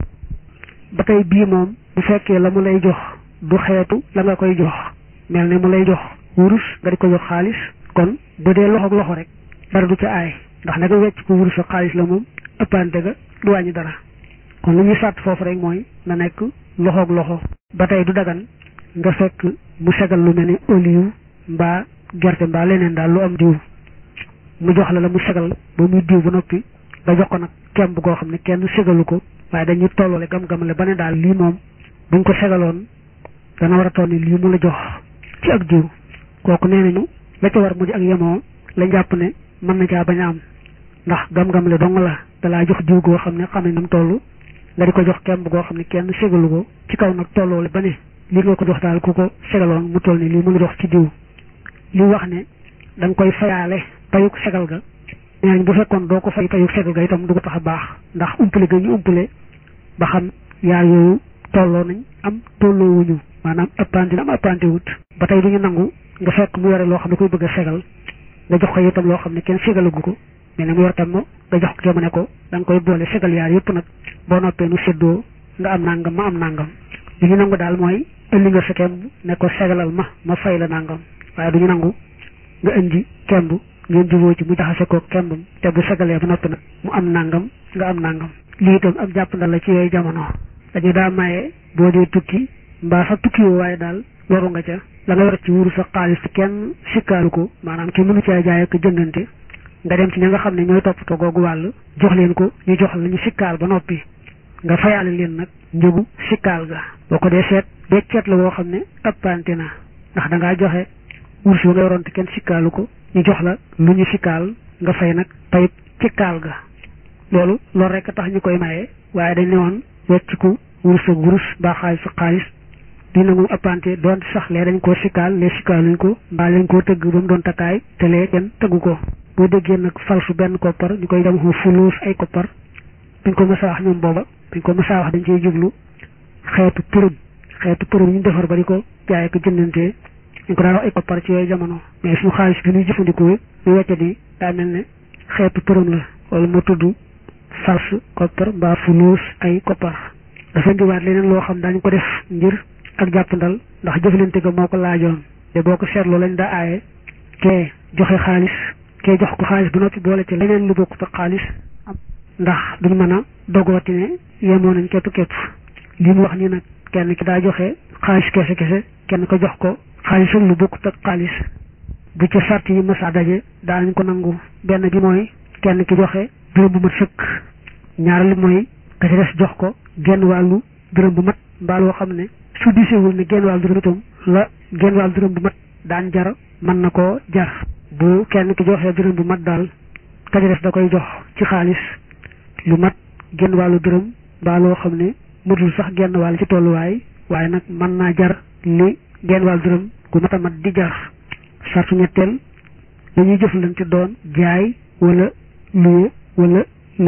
ba tey bii moom bu fekkee la mu lay jox du xeetu la nga koy jox mel ne mu lay jox wurus nga di ko jox xaalis kon bu dee loxoog loxo rek dara du ca aay ndax nag wecc ko wurus ak xaalis la moom ëppante ga du wàññi dara kon lu ñuy sàtt foofu rek mooy na nekk loxoog loxo ba tey du dagan nga fekk mu segal lu mel ni olive mbaa gerte mbaa leneen daal lu am diw mu jox la mu segal ba muy diw ba noppi nga jox ko nag kemb goo xam ne kenn segalu ko waaye dañuy tolloole gam-gamale ba ne daal lii moom buñ ko segaloon dana war a toll ni lii mu la jox ci ak diw kooku nee nañu la ca war mu di ak yemoo la jàpp ne mën na caa bañ a am ndax gam-gamale dong la dalaa jox diw goo xam ne xam ne nam toll nga di ko jox kemb goo xam ne kenn segalu ko ci kaw nag tolloole ba ne lii nga ko jox daal ku ko segaloon mu toll ni lii mu la jox ci diw li wax ne da nga koy fayaale payuk segal ga nee nañ bu fekkoon doo ko fay payuk segal ga itam du ko tax a baax ndax umpale ga ñu umpale ba xam yaar yooyu tolloo nañ am tolloowuñu maanaam ëppante na am ëppante wut ba tey du ñu nangu nga fekk mu yore loo xam ne koy bëgg a segal nga jox ko itam loo xam ne kenn segalagu ko mais ne mu yor tam nga jox ko ne ko da nga koy boole segal yaar yëpp nag boo noppee nu séddoo nga am nangam ma am nangam li ñu nangu daal mooy indi nga sa kemb ne ko segalal ma fay la nangam waaye du ñu nangu nga indi kemb ngeen jubóo ci mu jaxase ko kembam te bu segalee ba noppi nag mu am nangam nga am nangam lii itam ak jàppandal la ci yooyu jamono dañu daa maye boo dee tukki mbaa sa tukki woo waaye daal waru nga ca la nga yor ci wuru sa xaalis kenn sikkaalu ko maanaam ki mënu caa jaay ak jëndante nga dem ci ña nga xam ne ñooy toppatoo googu wàll jox leen ko ñu jox la ñu sikkaal ba noppi nga fayaale leen nag njëgu sikkaal ga boo ko dee seet becceet la woo xam ne ëppante na ndax da ngaa joxe wurus ba nga yoroon te kenn sikkaalu ko ñu jox la lu ñu sikkaal nga fay nag payib sikkaal ga loolu rek tax ñu koy maye waaye dañ ne woon wecciku wurus ak wurus mbaa xaalis ak xaalis dina mu ëppante doon sax lee dañ koo sikkaal lee sikkaaluñ ko mbaa lañ koo tëgg ba mu doon takkaay te lee kenn tëggu ko boo déggee nag falsu benn koppar ñu koy dem fuluus ay koppar dañ ko mës a wax ñoom booba dañ ko mës a wax dañ cey jublu xeetu përëm ñu defar ba di ko jaay ko jëndantee ñu ko daan wax ay koppar ci yooyu jamono mais suñu xaalis bi ñuy jëfandikoo ñu wecce di daa mel ne xeetu përëm la loolu moo tudd falsu koppar mbaa fuluus ay koppar dafa ndiwaat leneen loo xam daañu ko def ngir ak jàppandal ndax jëflante ga moo ko laajoon te boo ko seetloo lañ daa aaye kee joxe xaalis kee jox ko xaalis bu noppi boole ci leneen lu bokkut ak xaalis ndax duñ mën a dogooti ne yemoo nañ képp li mu wax ni nag kenn ki daa joxe xaalis kese kenn ko jox ko xaalisam lu bokkut ak xaalis bu ca sart yi mës a daje daanañ ko nangu benn bi mooy kenn ki joxe dërëm bu mat sëkk ñaareel mooy ka ci des jox ko genn wàllu dërëm bu mat mbaa loo xam ne su disewul ne genn wàllu dërëm itam la genn wàllu dërëm bu mat daan jar mën na koo jar bu kenn ki joxee dërëm bu mat daal ka ci des da koy jox ci xaalis lu mat genn wàllu dërëm mbaa loo xam ne matul sax genn wàll ci tolluwaay waaye nag mën naa jar li genn wàllu dërëm gu mat a mat di jar sartu ñetteel dañuy jëflante doon jaay wala luye wala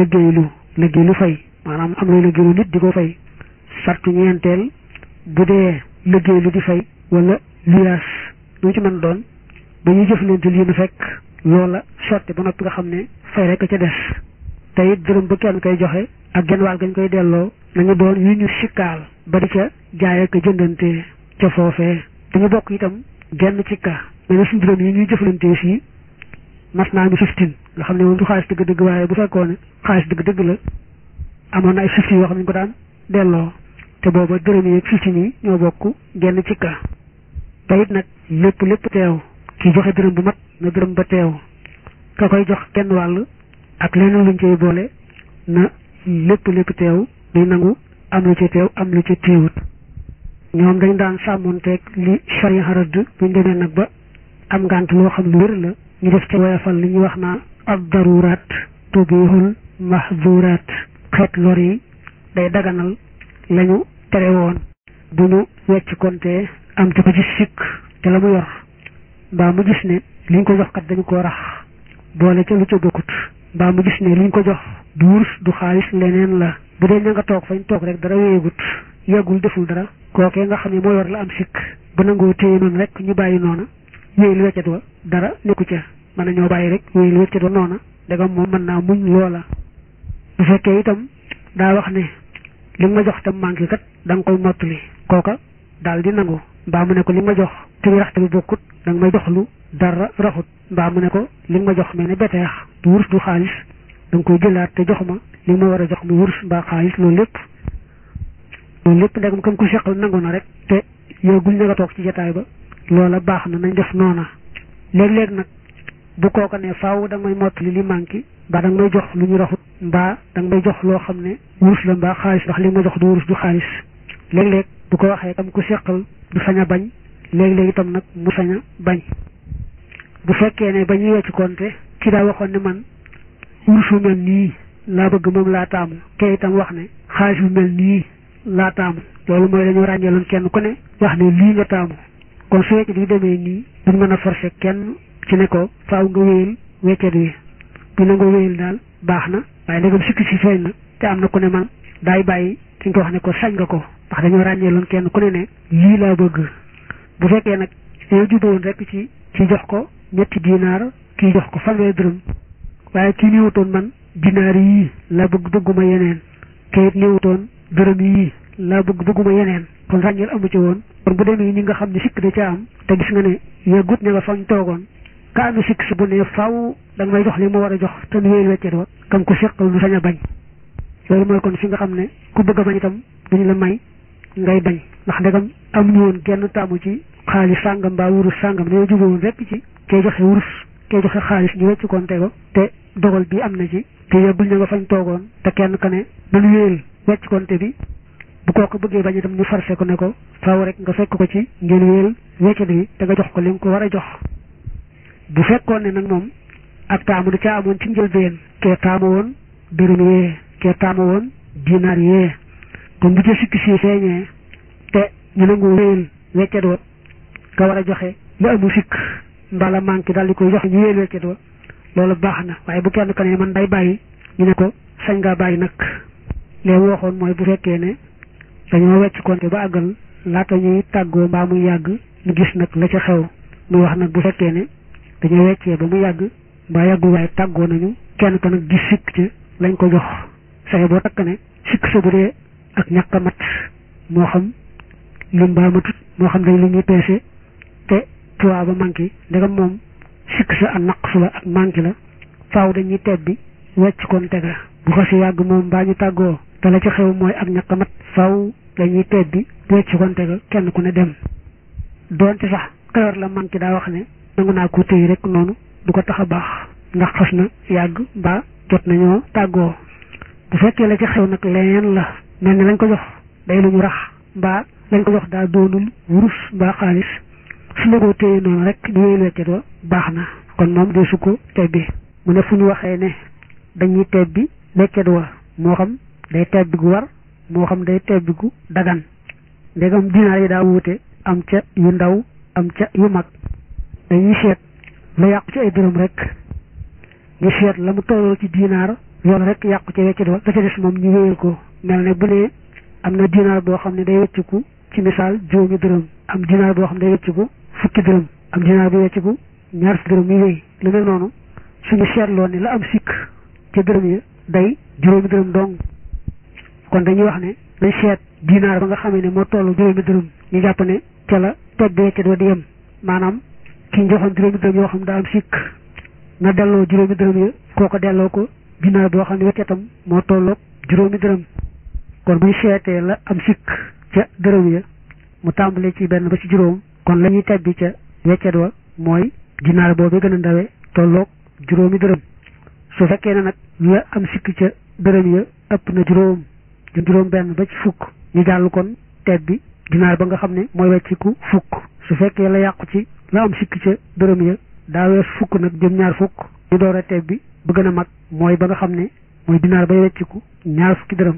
liggéeylu fay maanaam am looy liggéeylu nit di ko fay sartu ñeenteel bu dee liggéeylu di fay wala luyaas lu ci mën doon dañuy jëflante lii na fekk loola sotti ba noppi nga xam ne fay rek ca des te it dërëm ba kenn koy joxe ak genn wàll gañ koy delloo nañu doon yu ñu sikkaal ba di ca jaay ak jëndante ca foofee dañu bokk itam genn ci ka mais ne suñu dërëm yi ñuy jëflante fii mas naa mi 15 nga xam ne moom du xaalis dëgg-dëgg waaye bu fekkoon ne xaalis dëgg-dëgg la amoon na ay 15 yoo xam ne ñu ko daan delloo te booba dërëm yi ak 15 yi ñoo bokk genn ci ka te it nag lépp teew ki joxe dërëm bu mat na dërëm ba teew ka koy jox genn wàll ak leneen luñ cay boole na lépp teew luy nangu am lu ci teew am lu ci teewut ñoom dañ daan sàmmonteeg li charia rëdd buñ demee nag ba am ngànt loo xam lu wér la ñu def ci woyafal li ñuy wax naa ad daruraat tubihul mahdurat xeet lor yi day daganal lañu tere woon bu ñu wecc konte am ci ko ci sikk te la mu yor mbaa mu gis ne liñ ko jox kat dañu ko rax boole ca lu ca bokkut mbaa mu gis ne liñ ko jox du wurus du xaalis leneen la bu dee ña nga toog fañ toog rek dara wéyegut yeggul deful dara kookee nga xam ne moo yor la am sikk bu nangoo téye noonu rek ñu bàyyi noona wéyul weccet wa dara nekku ca mën nañoo bàyyi rek wéyul weccet wa noona ndegam moom mën naa muñ loola bu fekkee itam daa wax ne li nga ma jox tam manqué kat da nga koy mottali kooka daal di nangu mbaa mu ne ko li nga ma jox te bi raxte bi bokkut da nga may jox lu dara raxut mbaa mu ne ko li nga ma jox mel ne beteex du wurus du xaalis da nga koy jëlaat te jox ma li ma war a jox mu wurus mbaa xaalis loolu lépp ndegam kam ko seqal nangu na rek te yow gul ña nga toog ci jotaay ba loola baax na nañ def noona léeg-léeg nag bu kooka ne faaw da nga may mottali li manqué mbaa da nga may jox lu ñu raxut mbaa da nga may jox loo xam ne wurus la mbaa xaalis ndax li ma jox du wurus du xaalis léeg-léeg bu ko waxee kam ko seqal du sañ a bañ léeg-léeg itam nag mu sañ a bañ bu fekkee ne ba ñuy wecc konte ki daa waxoon ne man wurus bu mel nii laa bëgg moom laa taamu kee itam wax ne xaalis bu mel nii laa taamu loolu mooy dañu ràññeeloon kenn ku ne wax ne lii nga taamu kon su weccet bi demee nii duñ mën a forcer kenn ci ne ko faaw nga wéyal weccet wi bu na nga wéyal daal baax na waaye ndegam sikki si feeñ na te am na ku ne man daay bàyyi ki nga ko wax ne ko sañ nga ko ndax dañoo ràññeeloon kenn ku ne lii laa bëgg bu fekkee nag dañoo jubóowoon rek ci jox ko ñetti dinaar kii jox ko fanweeri dërëm waaye kii néewutoon man dinaar yii laa bëgguma yeneen kayit néewutoon dërëm yii laa bëgguma yeneen kon ràññeel amu ci woon kon bu demee ni nga xam ne sikk da ca am te gis nga ne yeggut ña nga fañ toogoon ka am sikk si bu ne faaw da nga may jox li ma war a jox te nu wéyal weccet wa kam ko seqal du sañ a bañ loolu mooy kon fi nga xam ne ku bëgg a bañ itam duñu la may ngay bañ ndax ndegam amuñu woon genn taamu ci xaalis sàngam mbaa wurus sàngam dañoo jubowoon rek ci kay joxe wurus kay joxe xaalis ñu wecc konte ko te dogal bi am na ci te yeggul ña nga fañ toogoon te kenn ka ne nañu wéyal wecc konte bi bu kooku bëggee bañ itam ñu forcé ko ne ko faaw rek nga fekk ko ci ngeen wéyal weccet bi te nga jox ko li nga ko war a jox bu fekkoon ne nag moom ak taamu da caa amoon ci njëlbeen kee taamu woon dërëm yee kee taamu woon dinaar yee kon bu ca sikki si feeñee te ñu nangu wéyal weccet wa nga war a joxe lu amul sikk mbala manqué daal di koy joxe ñu wéyal weccet wa loolu baax na waaye bu kenn ka ne man day bàyyi ñu ne ko sañ ngaa bàyyi nag léegi waxoon mooy bu fekkee ne dañoo wecc konte ba àggal laata ñuy tàggoo mbaa muy yàgg ñu gis nag la ca xew muy wax nag bu fekkee ne dañoo weccee ba mu yàgg mbaa yàggul waaye tàggoo nañu kenn ka nag gis sikk ci lañ ko jox saxe boo takk ne sikk sa bu dee ak ñàkk a mat moo xam lim mbaa matut moo xam dañ lu ñuy peese te poids ba manqué ndegam moom sikk sa ak naqsu la ak manqué la faaw dañuy tebbi wecc konte ga bu ko si yàgg moom mbaa ñu tàggoo te la ca xew mooy ak ñàkk a mat faaw dañuy tebbi wecc konte ga kenn ku ne dem doonte sax kayor la manqué daa wax ne nangu naa ko téye rek noonu du ko tax a baax ndax xas na yàgg mbaa jot nañoo tàggoo. bu fekkee la ci xew nag leneen la mel ni lañ ko jox day lu ñu rax mbaa lañ ko jox daa doonul wurus mbaa xaalis su la ko téye noonu rek di wéyal weccet wa baax na kon moom dee su ko tebbi. mu ne fu ñu waxee ne dañuy tebbi weccet wa moo xam day tebbi gu war moo xam day tebbi gu dagan ndegam dinaar yi daa wuute am ca yu ndaw am ca yu mag dañuy seet la yàqu ci ay dërëm rek ñu seet la mu tolloo ci dinaar loolu rek yàqu ci weccet wa la ca des moom ñu wéyal ko mel ne bu ne am na dinaar boo xam ne day wecciku ci misaal juróomi dërëm am dinaar boo xam ne day wecciku fukki dërëm am dinaar bi wecciku ñaar fukki dërëm yi wéy lu mel noonu suñu seetloo ne la am sikk ca dërëm yi day juróomi dërëm dong kon dañuy wax ne dañ seet dinaar ba nga xamee ne moo tollu juróomi dërëm ñu jàpp ne ca la teg bi weccet wa di yem maanaam ki ñu joxoon juróomi dërëm yoo xam daa am sikk na delloo juróomi dërëm ya kooko delloo ko dinaar boo xam ne weccetam moo tolloog juróomi dërëm kon buñ seetee la am sikk ca dërëm ya mu tàmbalee ci benn ba ci juróom kon la ñuy tebbi ca weccet wa mooy dinaar boobu gën a ndawe tolloog juróomi dërëm su fekkee ne nag la am sikk ca dërëm ya ëpp na juróom benn ba ci fukk ñu jàll kon tebbi dinaar ba nga xam ne mooy wecciku fukk su fekkee la yàqu ci la am sikk ca dërëm ya daa wees fukk nag jëm ñaar fukk ñu door a tebbi ba gën a mag mooy ba nga xam ne mooy dinaar bay wecciku ñaar fukki dërëm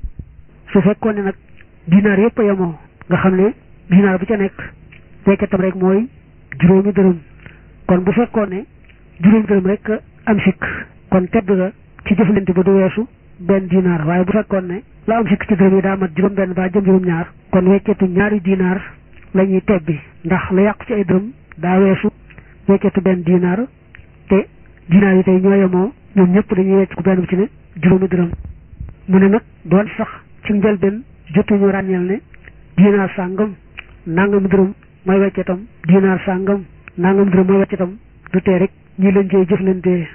su fekkoon ne nag dinaar yëpp a yemoo nga xam ne dinaar bu ca nekk weccatam rek mooy juróomi dërëm kon bu fekkoon ne juróomi dërëm rek am sikk kon tedd ga ci jëflante ba du weesu benn dinaar waaye bu fekkoon ne la am sikk ci dërëm yi daa mat juróom benn ba jëm juróom ñaar kon weccetu ñaari dinaar la ñuy tebbi ndax la yàqu ci ay dërëm daa weesu weccetu benn dinaar te dinaar yi tey ñoo yemoo ñoom ñëpp dañuy wecc ku benn bu ci ne juróomi dërëm mu ne nag doon sax ci njëlbeen jotuñu ràññeel ne dinaar sàngam nangam dërëm mooy weccetam dinaar sàngam nangam dërëm mooy weccetam du tee rek ñi leen cee jëflante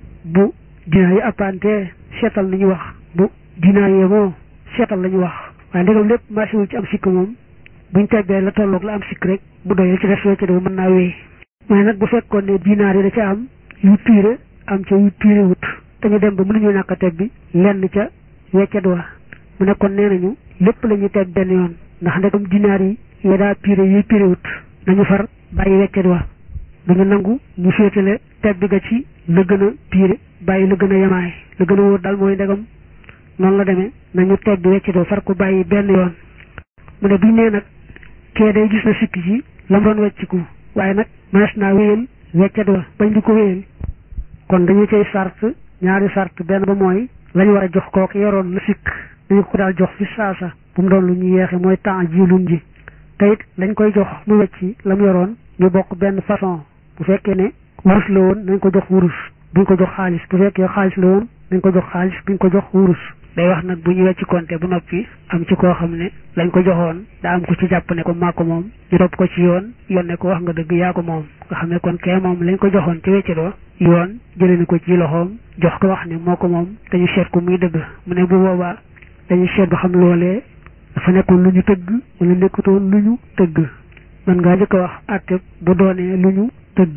bu dinaar yi appante seetal nañu wax bu dinaar yemoo seetal lañu wax waaye ndegam lépp marché ci am sikk moom buñ tebbee la tolloog la am sikk rek bu doy ci des weccet ba mën naa wéy mooy nag bu fekkoon ne dinaar yi da ca am yu piire am ca yu piire wut te ñu dem ba mënuñoo ñàkk a tebbi lenn ca weccet wa mu ne kon nee nañu lépp la ñuy teb benn yoon ndax ndegam dinaar yi yee daa piire yuy piire wut nañu far bàyyi weccet wa dañu nangu ñu féetale tebbi ga ci la gën a piire bàyyi la gën a yemaay la gën a wóor daal mooy ndegam noonu la demee nañu tebbi weccet wa far ko bàyyi benn yoon mu ne buñ nee nag kee day gis na sikk ci lam doon wecciku waaye nag mënees naa wéyal weccet wa bañ di ko wéyal kon dañu cay sart ñaari sart benn ba mooy lañu war a jox kooku yoroon la sikk dañu ko daal jox fi saasa bu mu doon lu ñu yeexe mooy temps ji lum ji te it lañ koy jox mu wecci la mu yoroon ñu bokk benn façon bu fekkee ne wurus la woon nañ ko jox wurus buñ ko jox xaalis bu fekkee xaalis la woon nañ ko jox xaalis buñ ko jox wurus day wax nag bu ñu wecci konte bu noppi am ci koo xam ne lañ ko joxoon daa am ko ci jàpp ne ko maa ko moom ñu topp ko ci yoon ne ko wax nga dëgg yaa ko moom nga xam ne kon kee moom lañ ko joxoon ci wecci doo yoon jëlee na ko ci loxoom jox ko wax ne moo ko moom dañu seet ko muy dëgg mu ne bu boobaa dañu seet ba xam loolee dafa nekkoon lu ñu tëgg wala nekkutoon lu ñu tëgg man ngaa jëkk a wax àtte bu doonee lu ñu tëgg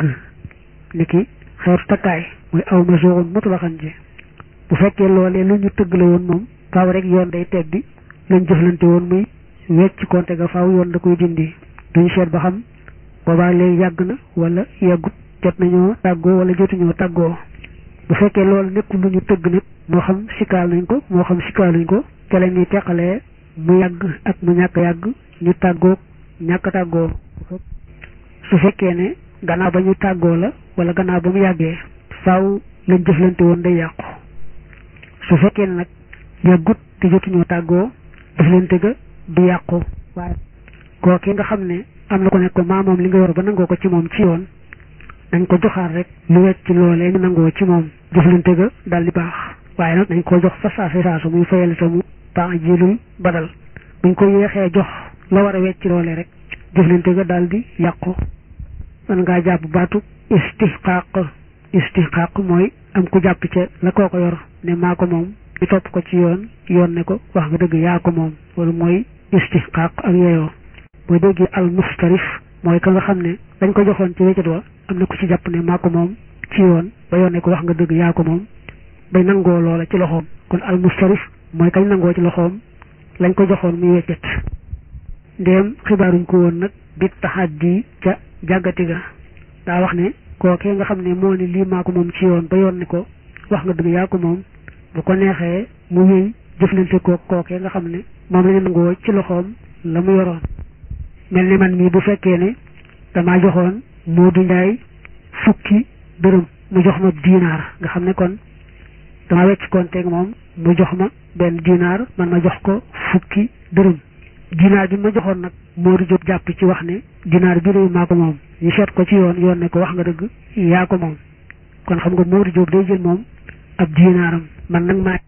niki xeetu takkaay muy aw ma soxoon mutulaxan ji bu fekkee loolee lu ñu tëgg la woon moom faaw rek yoon day tebbi lañ jëflante woon muy wecc konte ga faaw yoon da koy dindi duñu seet ba xam boobaa léegi yàgg na wala yàggut jot nañoo tàggoo wala jotuñoo tàggoo bu fekkee loolu nekkul lu ñu tëgg nag moo xam sikaal nañ ko moo xam sikaaluñ ko te la ñuy teqalee mu yàgg ak mu ñàkk yàgg ñu tàggoo ñàkk tàggoo su fekkee ne gannaaw ba ñu tàggoo la wala gannaaw ba mu yàggee faaw lañ jëflante woon day yàqu su fekkee ne nag yàggut te jotuñoo tàggoo jëflante ga du yàqu waaye kooki nga xam ne am na ko ne ko maa moom li nga yor ba nangoo ko ci moom ci yoon nañ ko joxaat rek lu wecc loolee ñu nangoo ci moom jëflante ga daal di baax waaye nag nañ ko jox fa saasu muy fayal sa mu baax jilul badal buñ ko yéexee jox la war a wecc loolee rek jëflante ga daal di yàqu man ngaa jàpp baatu istihqaaq mooy am ku jàpp ca la koo ko yor ne maa ko moom ñu topp ko ci yoon ne ko wax nga dëgg yaa ko moom loolu mooy istihqaaq ak yeyoo boo déggee al mustarif mooy ka nga xam ne dañ ko joxoon ci weccet wa am na ku ci jàpp ne maa ko moom ci yoon ba yoon ne ko wax nga dëgg yaa ko moom bay nangoo loola ci loxoom kon al mustarif mooy kañ nangoo ci loxoom lañ ko joxoon muy weccet ndéem xibaaruñ ko woon nag bit taxaddi ca jàggati ga daa wax ne kookee nga xam ne moo ni lii maa ko moom ci yoon ba yoon ni ko wax nga dëgg yaa ko moom bu ko neexee mu wéy jëflante kookee nga xam ne moom lañu nangoo ci loxoom la mu yoroon mel ni man mii bu fekkee ne damaa joxoon Modou Ndiaye fukki dërëm mu jox ma dinaar nga xam ne kon dama wecc konteeg moom mu jox ma benn dinaar man ma jox ko fukki dërëm dinaar bi ma joxoon nag Modou Diop jàpp ci wax ne dinaar bi réew maa ko moom ñu seet ko ci yoon ne ko wax nga dëgg yaa ko moom kon xam nga Modou Diop day jël moom ab dinaaram man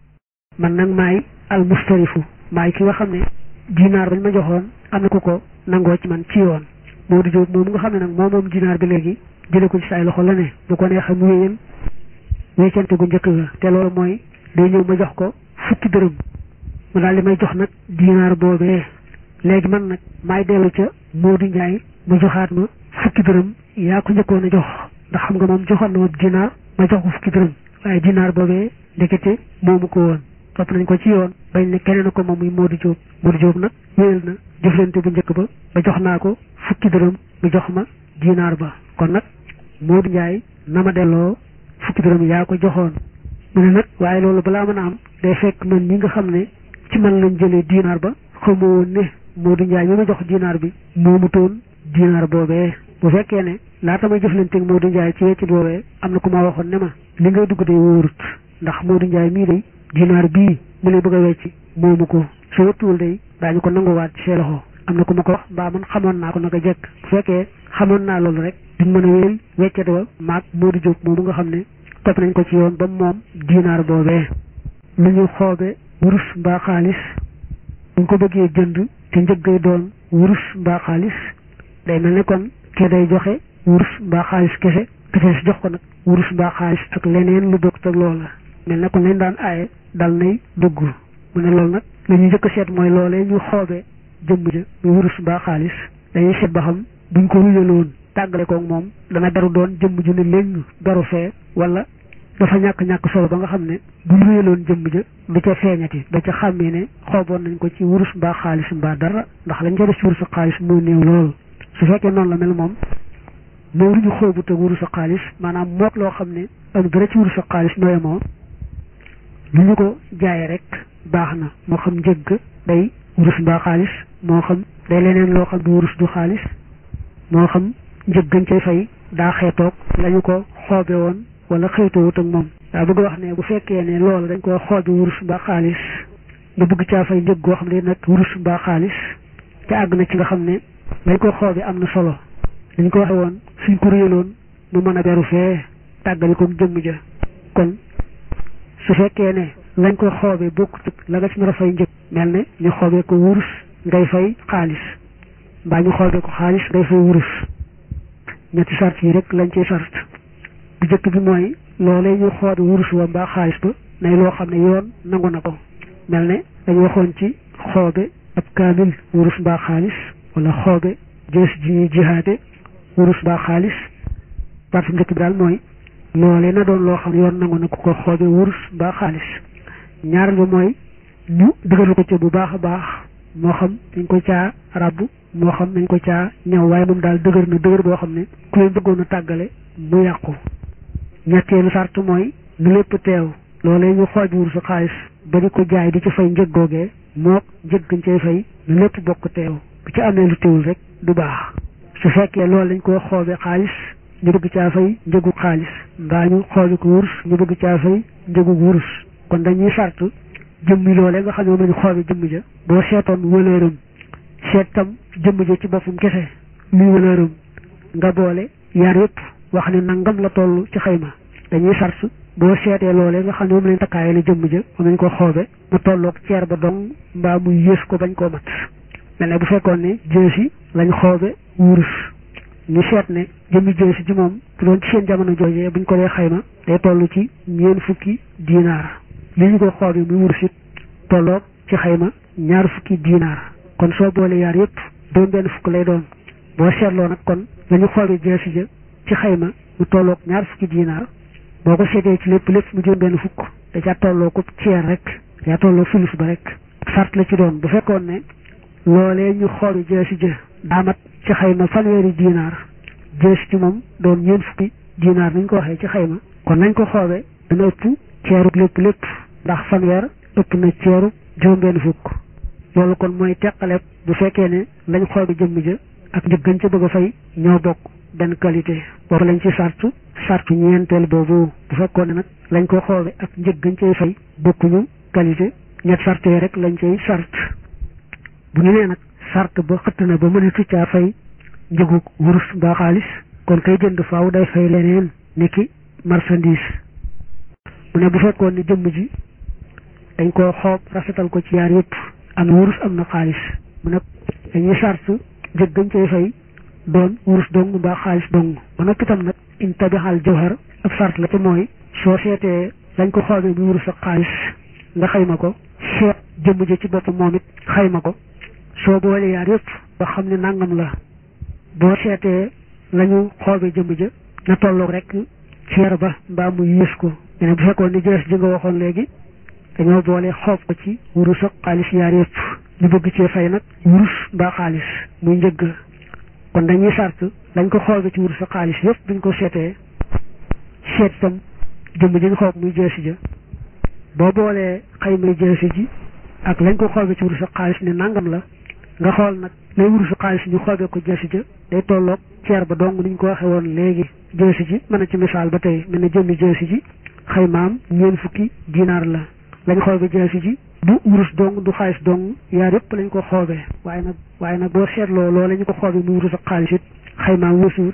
nag maay al mustarifu maay ki nga xam ne dinaar bañ ma joxoon am na ku ko nangoo ci man ci yoon Modou Diop moom nga xam ne nag moom dinaar bi léegi jële ko ci say loxo la ne bu ko neexee mu wéyal weccante gu njëkk ga te loolu mooy day ñëw ma jox ko fukki dërëm mu daal li may jox nag dinaar boobee léegi man nag maay dellu ca Modou Ndiaye mu joxaat ma fukki dërëm yaa ko njëkkoon a jox ndax xam nga moom joxoon na ma dinaar ma jox ko fukki dërëm waaye dinaar boobee ndekete moomu ko woon topp nañ ko ci yoon bañ ne keneen ko moom muy Modou Diop nag wéyal na jëflante bu njëkk ba jox naa ko fukki dërëm mu jox ma dinaar ba kon nag Modou Ndiaye na ma delloo fukki dërëm yaa ko joxoon mu ne nag waaye loolu balaa mën a am day fekk man ñi nga xam ne ci man lañ jëlee dinaar ba xamoo woon ne Modou Ndiaye mi ma jox dinaar bi moomu toon dinaar boobee bu fekkee ne laata may jëflanteeg Modou Ndiaye ci weccit boobee am na ku ma waxoon ne ma li ngay dugg day wóorut ndax Modou Ndiaye mii day dinaar bii mu lay bëgg a wecci moomu ko su wëttuwul day daañu ko nanguwaat ci see loxo am na ku ma ko wax mbaa man xamoon naa ko naka jekk bu fekkee xamoon naa loolu rek duñ mën a wéyal weccet wa maag Modou Diop moomu nga xam ne topp nañ ko ci yoon ba moom dinaar boobee lu ñu xoobe wurus mbaa xaalis buñ ko bëggee jënd te njëggay doon wurus mbaa xaalis day mel ne kon ke day joxe wurus mbaa xaalis kese kese jox ko nag wurus mbaa xaalis ak leneen lu bokk ak loola mel ne kon leen daan aaye dal nay dugg mu ne loolu nag la ñu njëkk a seet mooy loolee ñu xoobee jëmm ja muy wurus mbaa xaalis dañuy seet ba xam buñ ko ruyaloon tàggale koog moom dana beru doon jëmm ju ne léegi beru fee wala dafa ñàkk solo ba nga xam ne buñ ruyaloon jëmm ja du ca feeñati da ca xàmmee ne xooboon nañ ko ci wurus mbaa xaalis mbaa dara ndax lañ ca def ci wurus ak xaalis moo néew lool su fekkee noonu la mel moom moo lu ñu xoobut ak wurus ak xaalis maanaam mook loo xam ne am dara ci wurus ak xaalis nooye moo lu ñu ko jaayee rek baax na moo xam njëgg day wurus mbaa xaalis moo xam day leneen loo xam du wurus du xaalis moo xam njëg gañ cay fay daa xeetoog lañu ko xoobe woon wala xeetoowut ak moom daa bëgg wax ne bu fekkee ne loolu dañ ko xoobe wurus mbaa xaalis nga bëgg caa fay njëg goo xam ne nag wurus mbaa xaalis te àgg na ci nga xam ne lañ ko xoobe am na solo dañ ko waxe woon suñ ko réyaloon mu mën a beru fee tàggali ko jëmm ja kon su fekkee ne lañ ko xoobee bokkut la nga ci nar a fay njëg mel ne ñu xoobee ko wurus ngay fay xaalis mbaa ñu xoobee ko xaalis ngay fay wurus ñetti sart yi rek lañ ciy sart bu jëkk bi mooy loolee ñu xoobe wurus wa mbaa xaalis ba nay loo xam ne yoon nangu na ko mel ne dañu waxoon ci xoobe ab kaamil wurus mbaa xaalis wala xoobe jees ji ñuy jihaade wurus mbaa xaalis parti njëkk bi daal mooy loolee na doon loo xam ne yoon nangu na ku ko xoobe wurus mbaa xaalis ñaareel ba mooy ñu dëgëral ko ca bu baax a baax moo xam dañ ko caa rabb moo xam dañ ko caa ñëw waaye moom daal dëgër na dëgër boo xam ne ku leen bëggoon a tàggale mu yàqu ñetteelu sart mooy nu lépp teew loolee ñu xooj wurus ak xaalis ba di ko jaay di ci fay njëg googee mook njëg gañ cay fay nu lépp bokk teew bu ci amee lu teewul rek du baax su fekkee loolu lañ ko xoobe xaalis ñu bëgg caa fay njëgu xaalis mbaa ñu xoobe ko wurus ñu bëgg caa fay njëgu wurus kon dañuy sart jëmmi loolee nga xam ne moom lañu xoobe jëmm ja boo seetoon wëlëram seet tam jëmm ja ci boppam kese luy wëlëram nga boole yaar yëpp wax ne nangam la toll ci xayma dañuy sart boo seetee loolee nga xam ne moom lañ takkaaye la jëmm ja moom lañ ko xoobe mu tolloog ceer ba dong mbaa muy yées ko bañ koo mat mel ne bu fekkoon ne jësi lañ xoobe wurus ñu seet ne jëmmi jësi ji moom bu doon ci seen jamono joojee buñ ko dee xayma day toll ci ñeen fukki dinaar li ñu ko xoobe muy wurus it tolloog ci xayma ñaar fukki dinaar kon soo boole yaar yëpp doon benn fukk lay doon boo seetloo nag kon lañu xoobe jësi ja ci xayma mu tolloog ñaar fukki dinaar boo ko seetee ci lépp mu jëm benn fukk da ca tolloo ko ceer rek yaa tolloo fulus ba rek sart la ci doon bu fekkoon ne loolee ñu xool jeesi ja daamat ci xayma fanweeri dinaar jeesi ci moom doon ñeent fukki dinaar ni ñu ko waxee ci xayma kon nañ ko xoobee dana ëpp ceerub lépp ndax fanweer ëpp na ceerub juróom-benn fukk loolu kon mooy teqaleeb bu fekkee ne lañ xoobe jëmm ja ak njëg gañ ca bëgg a fay ñoo bokk benn qualité boobu lañ ci sartu ñeenteel boobu bu fekkoon ne nag lañ ko xoobe ak njëg gañ cay fay bokkuñu qualité ñett sart yi rek lañ cay sart bu ñu nee nag sart ba xëtt na ba mënatu caa fay njëgu wurus mbaa xaalis kon kay jënd faaw day fay leneen niki marchandise mu ne bu fekkoon ne jëmm ji dañ koo xoob rafetal ko ci yaar yëpp am na wurus am na xaalis mu ne dañuy sart njëg gañ cay fay doon wurus dong mbaa xaalis dong ba noppi tam nag in tabixal jawhar ab sart la te mooy soo seetee lañ ko xoobee bu wurus ak xaalis nga xayma ko seet jëmm ji ci boppam moom it xayma ko soo boole yaar yëpp ba xam ne nangam la boo seetee lañu xoobee jëmm ja na tolloog rek ceer ba mbaa mu yées ko ne bu fekkoon ni jees ji nga waxoon léegi dañoo boole xoob ko ci wurus ak xaalis yaar yëpp ñu bëgg cee fay nag wurus mbaa xaalis muy njëgg kon dañuy sart lañ ko xoobe ci wurus ak xaalis yëpp buñ ko seetee seet itam jëmm ji ñu xoob muy jeesi ja boo boolee xaymay jeesi ji ak lañ ko xoobe ci wurus ak xaalis ne nangam la nga xool nag lay wurus ak xaalis ñu xoobee ko jeesi ja day tolloog ceer ba dong niñ ko waxee woon léegi jeesi ji mën na ci misaal ba tey mel ne jëmmi jeesi ji xaymaam ñeent fukki dinaar la lañ xoobe jeesi ji du wurus dong du xaalis dong yaar yëpp lañ ko xoobee waaye nag boo seetloo loola ñu ko xoobee muy wurus ak xaalis it xaymaam weesuut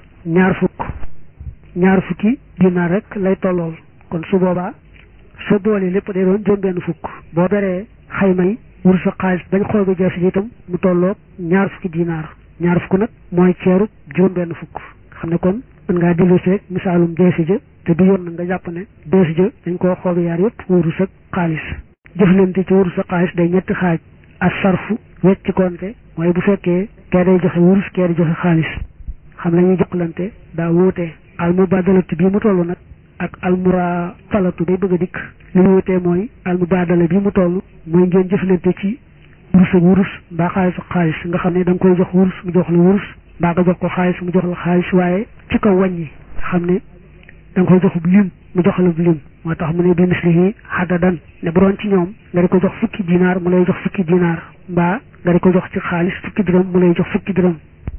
ñaar fukki dinaar rek lay tollool kon su boobaa soo boolee lépp day doon juróom-benn fukk boo beree xaymay wurus ak xaalis bañ xoobee jeesi ji itam mu tolloog ñaar fukki dinaar ñaar fukk nag mooy ceeru juróom-benn fukk xam ne kon mën ngaa dellu seeg misaalum jeesi ja te du yoon na nga jàpp ne jeesi ja dañ koo xoobe yaar yëpp wurus ak xaalis jëflante ci wurus ak xaalis day ñetti xaaj ak sarfu wecc konte mooy bu fekkee kee day joxe wurus kee di joxe xaalis xam la ñuy joxlante daa wuute almubadalatu bii mu toll nag ak almurafalatu day bëgg a dikk li ñu wutee mooy almubadala bii mu toll mooy ngeen jëflante ci wurus ak wurus mbaa xaalis ak xaalis nga xam ne da nga koy jox wurus mu jox la wurus mbaa nga jox ko xaalis mu jox la xaalis waaye ci kaw wàññi xam ne da nga koy jox lim mu jox la lim moo tax mu ne bi mislihi hadadan ne bu doon ci ñoom nga di ko jox fukki dinaar mu lay jox fukki dinaar mbaa nga di ko jox ci xaalis fukki dërëm mu lay jox fukki dërëm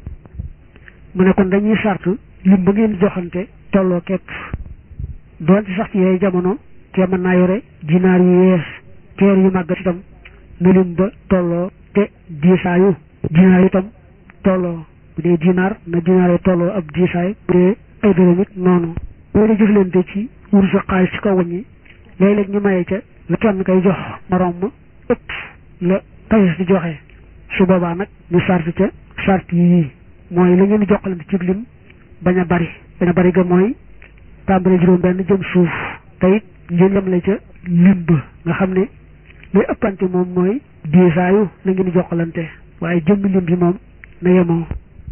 mu ne kon dañuy sart lim ba ngeen joxante tolloo képp doon ci sax ci yooyu jamono kee mën naa yore dinaar yu yees keer yu màggat itam na lim ba tolloo te diisaayu dinaar itam tolloo bu dee dinaar na dinaar yi tolloo ab diisaay bu dee ay dërëm it noonu boo dee jëflante ci wurus ak xaalis ci kaw wàññi léeg-léeg ñu maye ca la kenn koy jox moroom ma ëpp la kayis di joxe su boobaa nag ñu sart ca sart yii mooy la ngeen joxlante ci lim bañ a bari ga mooy tàmbale juróom benn jëm suuf te it ngeen yemle ca lim ba nga xam ne lay ëppante moom mooy diisaayu la ngeen joxlante waaye jëmmi lim bi moom na yemoo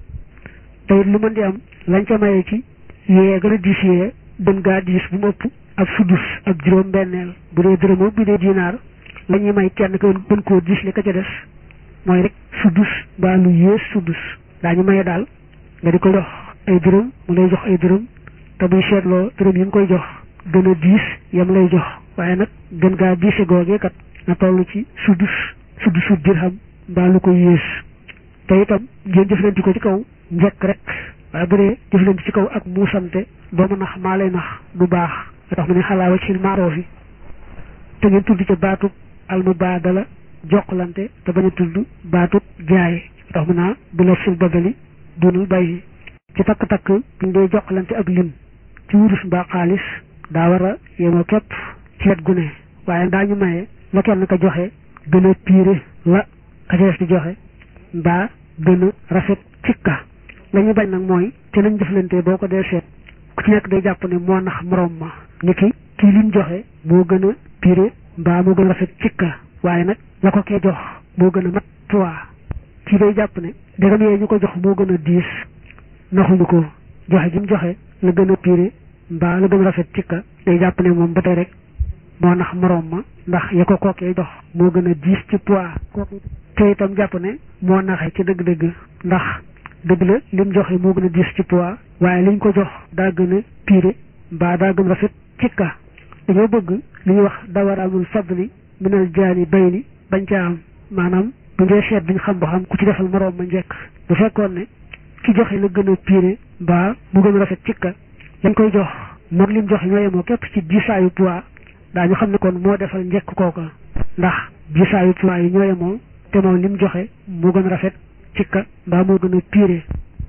te it lu mën di am lañ ca maye ci yee gën a diis yee gën gaa diis bu mu ëpp ab sudus ab juróom benneel bu dee dërëm bu dee dinaar la ñuy may kenn ko gën koo diis li ka ca des mooy rek sudus mbaa lu yées sudus daañu maye daal nga di ko jox ay dërëm mu lay jox ay dërëm te buy seetloo dërëm yi nga koy jox gën a diis yam lay jox waaye nag gën gaa diise googee kat na toll ci sudusu dirham mbaa lu ko yées te itam ngeen jëflante ko ci kaw njëkk rek waaye bu dee jëflante ci kaw ak muusante doo ma nax maa lay nax du baax nga tax mu ne xalaa wacil maaroof yi te ngeen tudd ca baatub almubaadala jokkalante te bañ a tudd baatub jaay tax mu naa bu la sil badali dunul bàyyi ci takk-takk ñu dee jokkalante ak lim ci wurus mbaa xaalis daa war a yemoo képp ci wet gu ne waaye daañu maye la kenn ka joxe gën a piire la ka ca des di joxe mbaa gën a rafet cikka la ñu bañ nag mooy te lañ jëflante boo ko dee seet ku ci nekk day jàpp ne moo nax moroom ma ni kii lim joxe moo gën a piire mbaa moo gën a rafet cikka waaye nag la ko kee jox moo gën a mat poids kii day jàpp ne dégam yee ñu ko jox moo gën a diis naxuñu ko joxe gi mu joxe la gën a piire mbaa la gën a rafet cikka day jàpp ne moom ba tey rek moo nax moroom ma ndax ya ko kookee jox moo gën a diis ci poids te itam jàpp ne moo naxee ci dëgg-dëgg ndax dëgg la lim joxe moo gën a diis ci poids waaye liñ ko jox daa gën a piire mbaa daa gën rafet ci ka dañoo bëgg li ñuy wax dawaraamul fadli minal jaani bayni bañ ca am maanaam bu ngee seet duñ xam ba xam ku ci defal moroom ma njekk bu fekkoon ne ki joxe la gën a piire mbaa mu gën a rafet ci ka lañ koy jox moom lim joxe ñoo yemoo képp ci diisaayu poids daañu xam ne kon moo defal njekk kooka ndax diisaayu poids yi ñoo yemoo te moom lim joxe moo gën a rafet ci ka mbaa moo gën a piire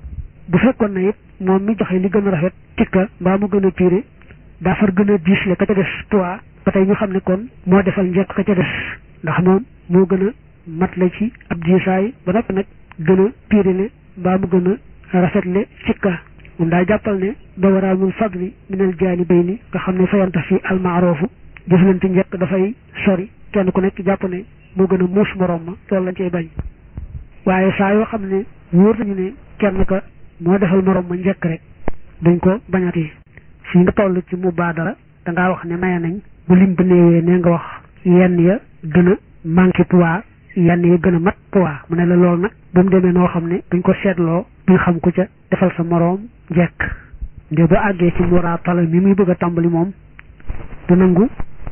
bu fekkoon ne it moom mi joxe li gën a rafet ci ka mbaa mu gën a piire daa far gën a diisle ka ca des poids ba tey ñu xam ne kon moo defal njekk ka ca des ndax moom moo gën a mat la ci ab diisaay ba noppi nag gën a piirile mbaa mu gën a rafetle ci ka moom daa jàppal ne dawaraamul fadli minal jaani bayni nga xam ne fayanta fi almaarufu jëflante njekk dafay sori kenn ku nekk jàpp ne moo gën a muus moroom ma loolu lañ cay bañ waaye saa yoo xam ne wóor nañu ne kenn ka moo defal moroom ma njekk rek dañ ko bañati fii nga toll ci mubaadara dangaa wax ne maye nañ bu lim bu néewee ne nga wax yenn ya gën a manqué poids yenn ya gën a mat poids mu ne la loolu nag bu mu demee noo xam ne duñ ko seetloo duñ xam ku ca defal sa moroom njekk nde ba àggee ci muraatala mi muy bëgg a tàmbali moom du nangu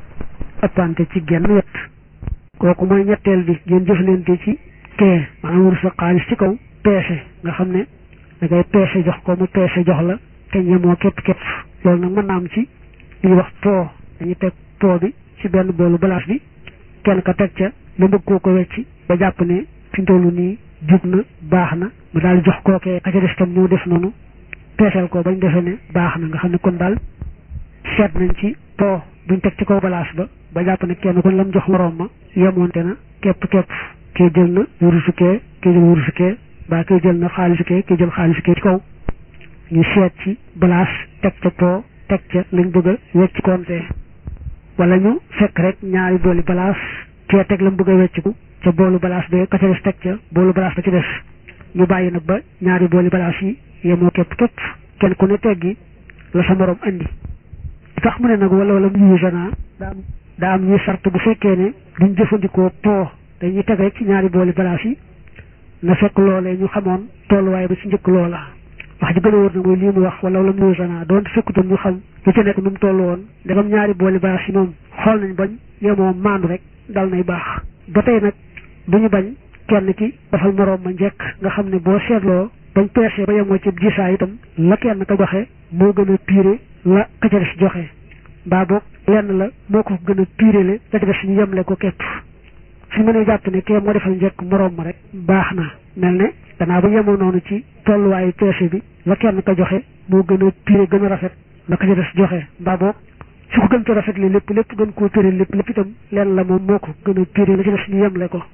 ëppante ci genn wet kooku mooy ñetteel bi ngeen jëflante ci kee maanaam wurus sa xaalis ci kaw peese nga xam ne da ngay peese jox ko mu peese jox la te ñemoo képp loolu nag mën naa am ci li ñuy wax po dañuy teg po bi ci benn boolu balaas bi kenn ka teg ca la bëgg koo ko wecci ba jàpp ne fi tollu nii jub na baax na mu daal jox kookee ka ca des tam ñu def noonu peeseel ko bañ defee ne baax na nga xam ne kon daal seet nañ ci po buñ teg ci kaw balaas ba jàpp ne kenn kon lam jox moroom ma yemoonte na képp kee jël na wurusu kee jël wurusu kee mbaa kee jël na xaalisu kee jël xaalisu kee ci kaw ñu seet ci balaas teg ca po teg ca lañ bëgg a wecc konte wala ñu fekk rek ñaari booli balaas kee teg lam bëgg a wecciku ca boolu balaas be ka ca des teg ca boolu balaas ba ci des ñu bàyyi nag ba ñaari booli balaas yi yemoo képp kenn ku ne teggi la sa moroom andi tax mu ne nag wala mu gena daa am ñuy sart bu fekkee ne duñ jëfandikoo po dañuy teg rek ci ñaari booli balaas yi na fekk loolee ñu xamoon tolluwaay ba ci njëkk loola wax ji gën a wóor nag mooy lii mu wax wala mu gena doon fekkutoon ñu xam lu ci nekk nu mu tollu woon ndegam ñaari booli balaas yi moom xool nañ bañ yemoo maandu rek dal nay baax ba tey nag duñu bañ kenn ki dafal moroom ma njekk nga xam ne boo seetloo bañ peese ba yemoo ci gisaa itam la kenn ka joxe moo gën a piire la ka ca des joxe mbaa boog lenn la moo ko gën a piirele la ca des ñu yemle ko képp suñ mënee jàpp ne kee moo defal njekk moroom ma rek baax na mel ne danaa ba yemoo noonu ci tolluwaayu peese bi la kenn ka joxe moo gën a piire gën a rafet la ka ca des joxe mbaa boog su ko gën ko rafet li lépp gën koo piire lépp itam lenn la moom moo ko gën a piire la ca des ñu yemle ko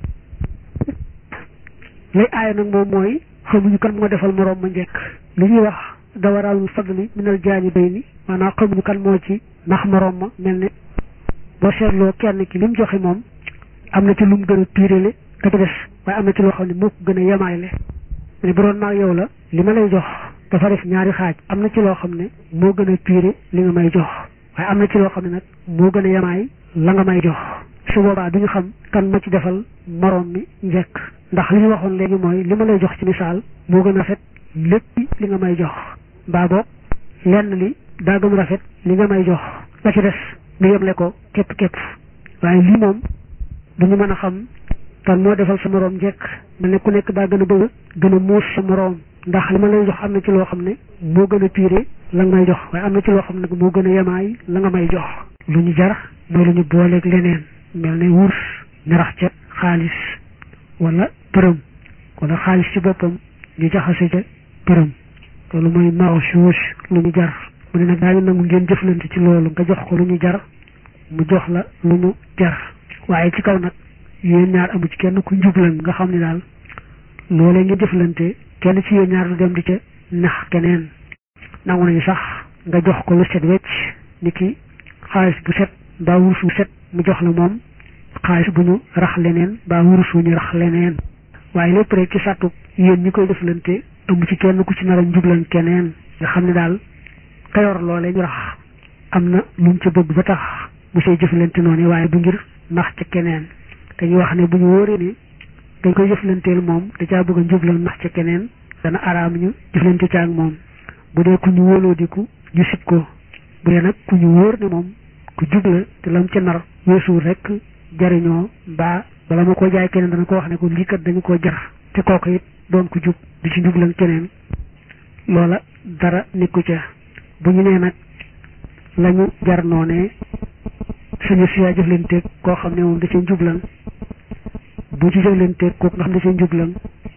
lay aaya nag moom mooy xamuñu kan moo defal moroom ma njekk li ñuy wax dawaraalul fadli minal jaani bayni maanaam xamuñu kan moo ci nax moroom ma mel ne boo seetloo kenn ki lim joxe moom am na ci lu mu gën a piirele ka ca des waaye am na ci loo xam ne moo ko gën a yemaayle ne bu doon maag yow la li ma lay jox dafa def ñaari xaaj am na ci loo xam ne moo gën a piire li nga may jox waaye am na ci loo xam ne nag moo gën a yemaay la nga may jox su boobaa duñu xam kan ma ci defal moroom mi njekk ndax li ñu waxoon léegi mooy li ma lay jox ci misaal moo gën a rafet lépp li nga may jox mbaa boog lenn li daa gën a rafet li nga may jox la ci des ñu yemle ko képp waaye lii moom duñu mën a xam kan moo defal sa moroom njekk mel ne ku nekk daa gën a bëgg gën a muus sa moroom ndax li ma lay jox am na ci loo xam ne moo gën a piire la nga may jox waaye am na ci loo xam ne moo gën a yemaay la nga may jox lu ñu jar mooy lu ñu booleeg leneen mel ne wurs ñarax ca xaalis wala përëm wala xaalis ci boppam ñu jaxase ca përëm loolu mooy mawsuus lu ñu jar mu ne nag daañu nangu ngeen jëflante ci loolu nga jox ko lu ñu jar mu jox la lu ñu jar waaye ci kaw nag yéen ñaar amu ci kenn ku njublan nga xam ne daal loolee nga jëflante kenn ci yéen ñaar du dem di ca nax keneen nangu nañu sax nga jox ko lu set wecc ni ki xaalis bu set mbaa wurus bu set mu jox la moom xaalis bu ñu rax leneen mbaa wurus bu ñu rax leneen waaye lépp rek ci sàttu yéen ñi koy deflante amu ci kenn ku ci nar a njublan keneen nga xam ne daal ka yor loolee ñu rax am na lu mu ca bëgg ba tax mu say jëflante noonu waaye du ngir nax ci keneen dañuy wax ne bu ñu wóoree ni dañ koy jëflanteel moom da caa bëgg a njublal nax ci keneen dana araam ñu jëflante ca ak moom bu dee ku ñu wóoloo diku ñu sib ko bu dee nag ku ñu wóor ne moom ku jubla te lam ci nar weesuwul rek jariñoo mbaa bala ma ko jaay keneen dana ko wax ne ko lii kat dañu koo jar te kooku it doon ko jub di ci njublan keneen loola dara nekku ca bu ñu nee nag lañu jar noonee suñu siyaa jëflanteeg koo xam ne moom da ca njublan bu ci jëflanteeg kooku nga xam ne da ca njublan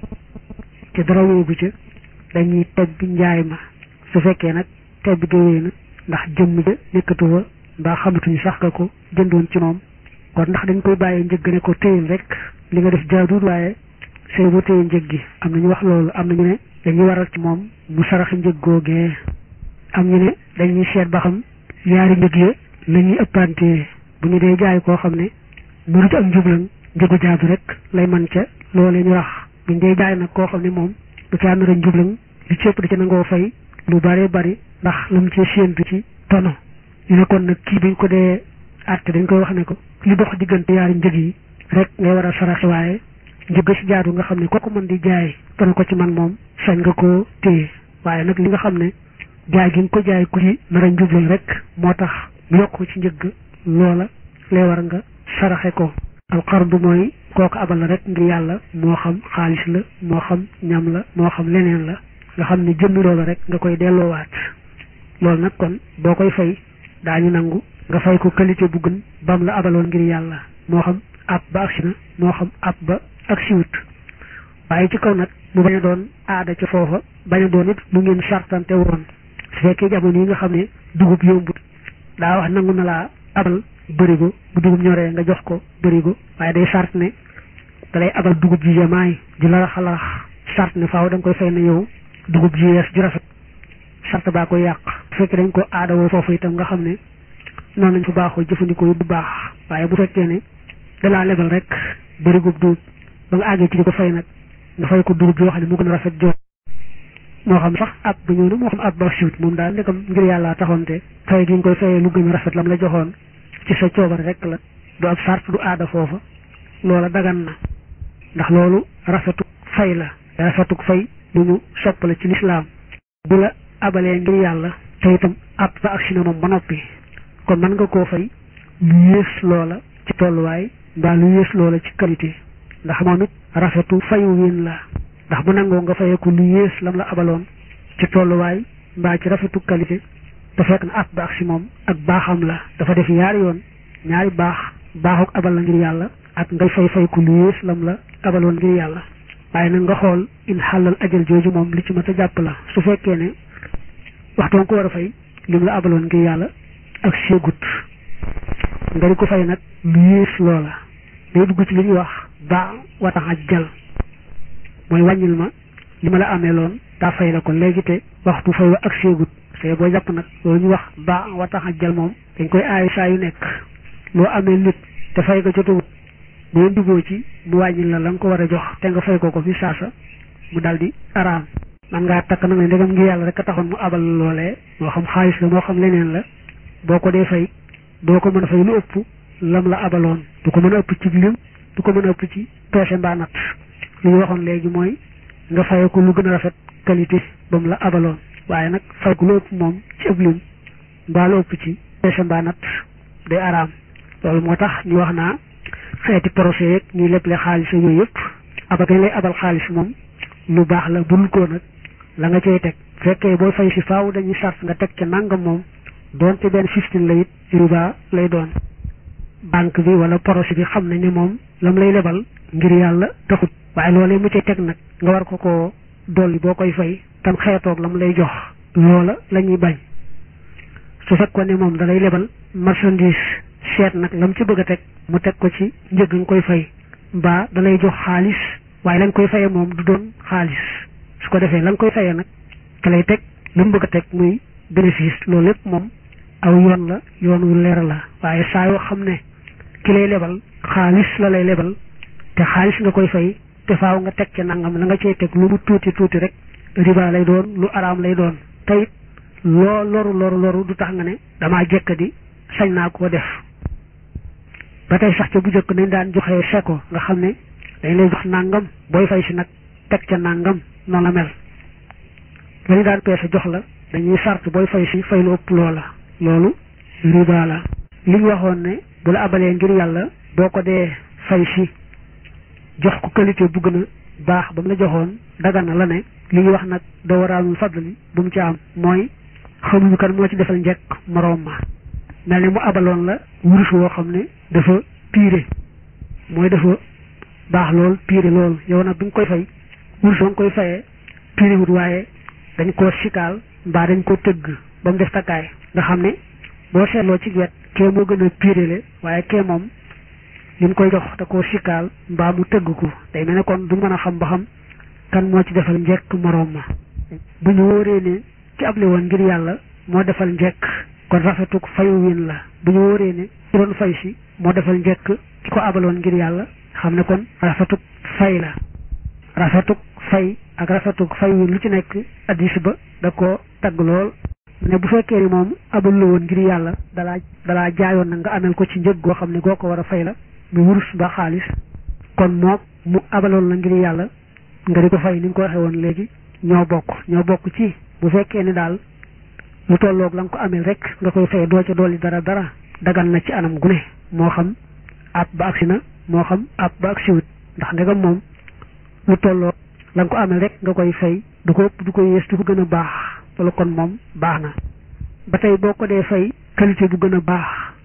te dara wéegu ca dañuy tebbi njaay ma su fekkee nag tebbi ga wéy na ndax jëmm ja nekkatu fa mbaa xamatuñu sax ka ko jëndoon ci moom kon ndax dañ koy bàyyi njëg ne ko téyel rek li nga def jaaduwul waaye sëy boo téye njëg gi am na ñu wax loolu am na ñu ne dañuy waral ci moom mu saraxi njëg googee am ñu ne dañuy seet ba xam yaari njëg ya la ñuy ëppantee bu ñu dee jaay koo xam ne mënut ak njublan njëgu jaadu rek lay man ca loolee ñu rax bu ñu dee jaay nag koo xam ne moom du caa nar a njublan li ci ëpp da ca nangoo fay lu bëree bëri ndax lam ci séentu ci tono ñu ne kon nag kii buñ ko dee àtte dañ koy wax ne ko li dox diggante yaari njëg yi rek ngay war a saraxi waaye njëg ci jaadu nga xam ne kooku mën di jaay dana ko ci man moom sañ nga koo téye waaye nag li nga xam ne jaay gi nga ko jaay ku ci nar a njublal rek moo tax mu yokk ci njëg loola lay war nga saraxe ko alxardu mooy kooku abal la rek ngir yàlla moo xam xaalis la moo xam ñam la moo xam leneen la nga xam ne jëmmi loola rek nga koy delloowaat loolu nag kon boo koy fay daañu nangu nga fay ko qualité bu gën bam la abaloon ngir yàlla moo xam ab ba agsi na moo xam ab ba agsi wut waaye ci kaw nag mu bañ a doon aada ca foofa bañ a doon it lu ngeen sartante woon su fekkee jamono yi nga xam ne dugub yombut daa wax nangu na laa abal bërigo bu dugub ñoree nga jox ko bërigo waaye day sart ne dalay abal dugub ji jamaay ji larax sart ne faaw da nga koy fay na yow dugub ji yees ju rafet sart baa koy yàq bu fekkee dañ ko aada woo foofu itam nga xam ne noonu lañ fa baaxoo jëfandikoo yi bu baax waaye bu fekkee ne dalaa lebal rek bërigo dugub ba nga àggee ci di ko fay nag nga fay ko dugub yoo xam ne mu gën a rafet jox moo xam sax ab ba ñëw na moo xam ab ba siwut moom daal ndekam ngir yàlla taxoonte fay gi nga koy fayee lu gën a rafet lam la joxoon ci sa coobare rek la du ab sart du aada foofa loola dagan na ndax loolu rafetu fay la rafetu fay lu ñu sopp la ci lislaam bu la abalee ngir yàlla te itam ab ba agsi na moom ba noppi kon mën nga koo fay lu yées loola ci tolluwaay mbaa lu yées loola ci qualité ndax moom it rafetu fayu win la ndax bu nangoo nga fayeeku lu yées lam la abaloon ci tolluwaay mbaa ci rafetu qualité te fekk na ab ba agsi moom ak baaxam la dafa def yaari yoon ñaari baaxuk abal la ngir yàlla ak ngay fay ku lu yées lam la abaloon ngir yàlla waaye nag nga xool in xàllal ajal jooju moom li ci mat a jàpp la su fekkee ne waxtu nga ko war a fay lim la abaloon ngir yàlla ak seegut nga di ko fay nag lu yées loola day dugg ci li ñuy wax ba watax ajal mooy wàññil ma li ma la amee loon daa fay la ko léegi te waxtu fay wa ak seegut te boo jàpp nag loolu ñu wax ba watax ajal moom dañ koy aayu saa yu nekk loo amee nit te fay nga jotawut boo duggoo ci mu wàññil la nga ko war a jox te nga fay ko fi saasa mu daldi araam man ngaa takk nag ne ndegam ngi yàlla rek a taxoon mu abal loolee moo xam xaalis la moo xam leneen la boo ko dee fay doo ko mën a fay lu ëpp lam la abaloon du ko mën a ëpp ci lim du ko mën a ëpp ci peese mbaa natt li ñu waxoon léegi mooy nga fay ko lu gën a rafet qualité ba mu la abaloon waaye nag fay ko lu ëpp moom ci ëpp lim mbaa lu ëpp ci peese mbaa natt day araam loolu moo tax ñu wax naa xeeti procès yeeg ñuy leble xaalis yooyu yëpp aba dañ lay abal xaalis moom lu baax la bul ko nag la nga cay teg fekkee booy fay si faaw dañuy sart nga teg ca nangam moom doonte benn 15 la it riba lay doon banque bi wala procès bi xam nañ ne moom lam lay lebal ngir yàlla taxut waaye loolee mu cay teg nag nga war ko dolli boo koy fay tam xeetoog lam lay jox loola la ñuy bañ su fekkoon ne moom da lay lebal marchandise seet nag lam ci bëgg a teg mu teg ko ci njëg nga koy fay mbaa da lay jox xaalis waaye lañ koy fayee moom du doon xaalis su ko defee lañ koy fayee nag te lay teg lu mu bëgg a teg muy bénéfice loolu lépp moom aw yoon la yoon wu leer la waaye saa yoo xam ne ki lay lebal xaalis la lay lebal te xaalis nga koy fay te faaw nga teg ca nangam la nga cey teg lu mu tuuti rek riba lay doon lu araam lay doon te it loo loru du tax nga ne damaa jekk di sañ naa koo def ba tey sax ca bu njëkk nañ daan joxe seko nga xam ne dañ lay jox nangam booy fay si nag teg ca nangam noonu la mel lañu daan peese jox la dañuy sart booy fay si fay lu ëpp loola loolu riba la li ñu waxoon ne bu la abalee ngir yàlla boo ko dee fay si jox ko qualité bu gën a baax ba mu la joxoon dagan na la ne li ñuy wax nag doo waraamul fadli bu mu ci am mooy xamuñu kan moo ci defal njëkk moroom ma mel ne mu abaloon la wurus woo xam ne dafa piire mooy dafa baax lool piire lool yow nag bi nga koy fay wurus wa nga koy fayee piire wut waaye dañ koo sikaal mbaa dañ ko tëgg ba mu def takkaay nga xam ne boo seetloo ci wet kee moo gën a piirele waaye kee moom li mu koy jox te koo sikaal mbaa mu tëgg ko day mel ne kon du mën a xam ba xam kan moo ci defal njekk moroom ma bu ñu wóoree ne ci able woon ngir yàlla moo defal njekk kon rafetuk fayu win la bu ñu wóoree ne ci doon fay si moo defal njekk ki ko abaloon ngir yàlla xam ne kon rafetuk fay la rafetuk fay ak rafetuk fay win lu ci nekk addis ba da ko tagg lool ne bu fekkee ni moom abal la woon ngir yàlla dalaa jaayoon na nga amel ko ci njëg goo xam ne goo ko war a fay la mu wurus ba xaalis kon moom mu abaloon la ngir yàlla nga di ko fay ni nga ko waxee woon léegi ñoo bokk ci bu fekkee ni daal lu tolloog la nga ko amel rek nga koy fay doo ca dolli dara dagan na ci anam gu ne moo xam ab ba agsi na moo xam ab ba agsi wut ndax ndegam moom lu tolloog la nga ko amel rek nga koy fay du ko ëpp du ko yées du ko gën a baax loolu kon moom baax na ba tey boo ko dee fay qualité bu gën a baax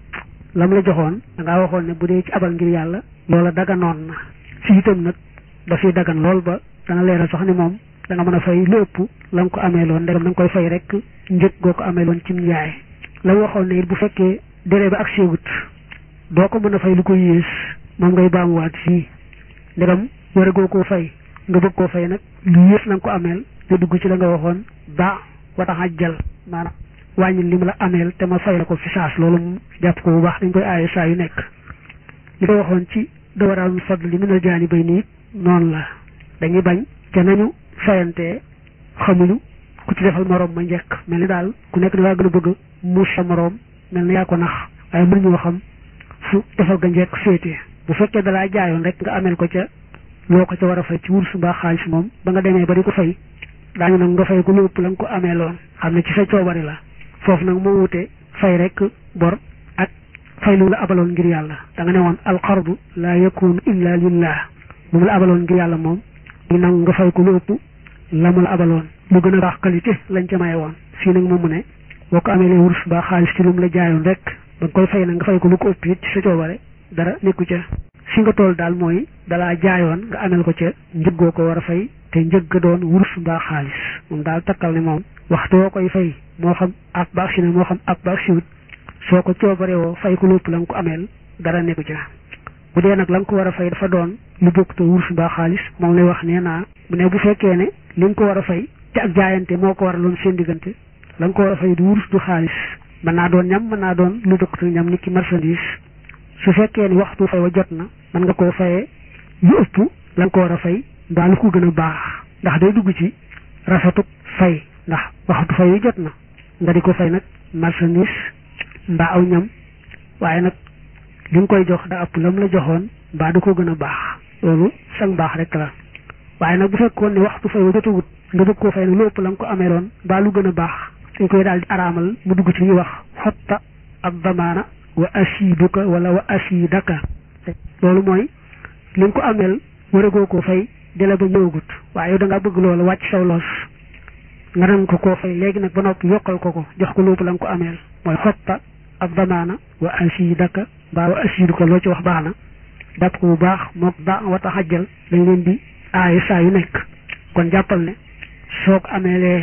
lam la joxoon da ngaa waxoon ne bu dee ci abal ngir yàlla loola daganoon na fii itam nag dafay dagan lool ba dana leeral sax ni moom da nga mën a fay lu ëpp la nga ko amee loon ndegam da nga koy fay rek njëg goo ko amee loon cim njaay la waxoon ne it bu fekkee délai ba ak seegut doo ko mën a fay lu ko yées moom ngay baamuwaat fii ndegam war a goo koo fay nga bëgg koo fay nag lu yées la nga ko ameel te dugg ci la nga waxoon ba watax ajjal maanaam wàññi li mu la ameel te ma fay la ko fi saas loolu mu jàpp ko bu baax dañ koy aaye saa yu nekk li ko waxoon ci dawaraalul fadli minal jaani bay nii noonu la dañuy bañ te nañu fayantee xamuñu ku ci defal moroom ma njëkk mel ni daal ku nekk ne waa gën a bëgg muus sa moroom mel ni yaa ko nax waaye mënuñoo xam fu defal ga njëkk féete bu fekkee dalaa jaayoon rek nga ameel ko ca loo ko ca war a fay ci wursu mbaa xaalis moom ba nga demee ba di ko fay daañu nag nga fay ko lu ëpp la nga ko amee loon xam ne ci sa coobari la foofu nag moo wute fay rek bor ak fay lu la abaloon ngir yàlla da nga ne woon alqardu la yakunu illa lillah bu mu la abaloon ngir yàlla moom ñu nag nga fay ko lu ëpp la mu la abaloon lu gën a baax qualité lañ ca maye woon fii nag moom mu ne boo ko amee lee wurus ba xaalis ci lu mu la jaayoon rek ba nga koy fay nag nga fay ko lu ko ëpp it ci sa coobare dara nekku ca fi nga toll daal mooy dalaa jaayoon nga amel ko ca njëggoo ko war a fay te njëgg doon wurus mbaa xaalis moom daal takkal ne moom waxtu woo koy fay moo xam ak baax si ne moo xam ak baax siwut soo ko coobaree woo fay ko lépp la nga ko ameel dara nekku ca bu dee nag la nga ko war a fay dafa doon lu bokk te wurus mbaa xaalis moom lay wax nee naa bu ne bu fekkee ne li nga ko war a fay te ak jaayante moo ko waraloon seen diggante la nga ko war a fay du wurus du xaalis mën naa doon ñam mën naa doon lu bokk te ñam nit ki marchandise su fekkee ni waxtu fay wa jot na mën nga koo fayee lu ëpp la nga ko war a fay mbaa lu ko gën a baax ndax day dugg ci rafetuk fay ndax waxtu fay wi jot na nga di ko fay nag marchandise mbaa aw ñam waaye nag li nga koy jox da ëpp lam la joxoon mbaa du ko gën a baax loolu sang baax rek la waaye nag bu fekkoon ne waxtu fay wa jotagut nga bëgg koo fay nag lu ëpp la nga ko ameeloon mbaa lu gën a baax dañ koy daal di araamal mu dugg ci ñuy wax xotta ak damaana wa asiduka wala wa asidaka loolu mooy li nga ko ameel waragoo koo fay dela ba ñëwagut waaye yow da ngaa bëgg loolu wàcc saw loos nga nang ko koo fay léegi nag ba noppi yokkal ko jox ko lépp la nga ko ameel mooy xotta ak damaana wa asidaka mbaa wa asiduka loo ci wax baax na dàpp ko bu baax mook ba wata xajjal dañ leen di aaye saa yu nekk kon jàppal ne soo ko ameelee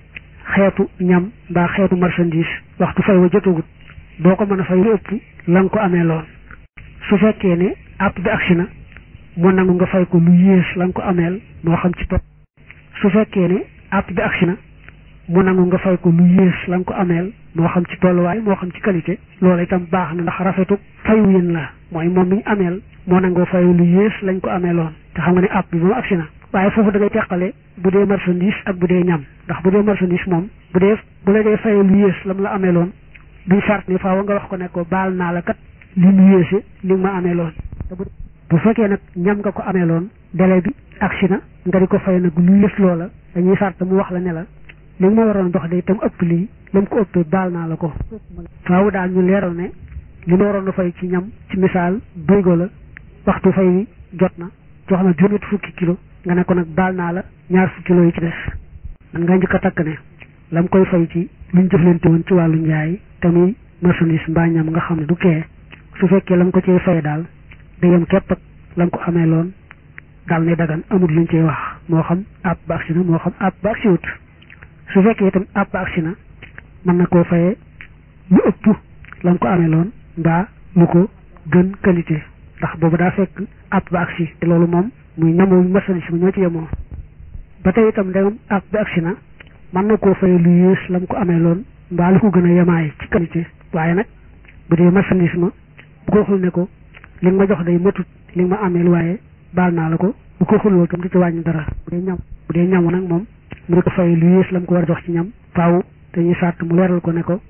xeetu ñam mbaa xeetu marchandise waxtu fay wa jotagut boo ko mën a fay lu ëpp la nga ko amee loon su fekkee ne àpp bi agsi na mu nangu nga fay ko lu yées la nga ko ameel moo xam ci topp su fekkee ne àpp bi agsi na mu nangu nga fay ko lu yées la nga ko ameel moo xam ci tolluwaay moo xam ci qualité loolu itam baax na ndax rafetu fayu yéen la mooy moom mi ñu ameel moo nangoo fay lu yées lañ ko amee loon te xam nga ne àpp bi moom agsi na waaye foofu da ngay teqale bu dee marchandise ak bu dee ñam ndax bu dee marchandise moom bu la dee fay lu yées lam la amee loon duñ sart ni faaw nga wax ko ne ko baal naa la kat li mu yéese li ma amee loon bu fekkee nag ñam nga ko amee loon délai bi agsi na nga di ko fay nag lu yées loola dañuy sart mu wax la ne la li ma waroon dox de tam ëpp lii lam ko ëppee baal naa la ko faaw daal ñu leeral ne li ma waroon a fay ci ñam ci misaal bërigo la waxtu fay wi jot na jox na juróom fukki kilo nga ne ko nag baal naa la ñaar fukki kilo yi ci des man nga njëkk a takk ne lam koy fay ci luñ jëflante woon ci wàllu njaay te muy marchandise mbaa ñam nga xam ne du kee su fekkee lam ko cee fay daal da yem képp ak lam ko amee loon daal ne dagan amul luñ cee wax moo xam àpp ba agsi na moo xam àpp ba agsi wut su fekkee itam àpp ba agsi na mën na koo fayee lu ëpp lam ko amee loon mbaa lu ko gën qualité ndax boobu daa fekk àpp ba agsi te loolu moom muy ñamoo marchandise bi ñoo ci yemoo ba tey itam ndegam àpp ba agsi na mën na koo fayee lu yées lam ko amee loon mbaa lu ko gën a yemaay ci qualité waaye nag bu dee marchandise ma bu ko xul ne ko li nga ma jox day matut li nga ma ameel waaye baal naa la ko bu ko xuloo tam du ci wàññi dara bu dee ñamu nag moom mu di ko fay lu yées la mu ko war a jox ci ñam faaw dañuy sàrt mu leeral ko ne ko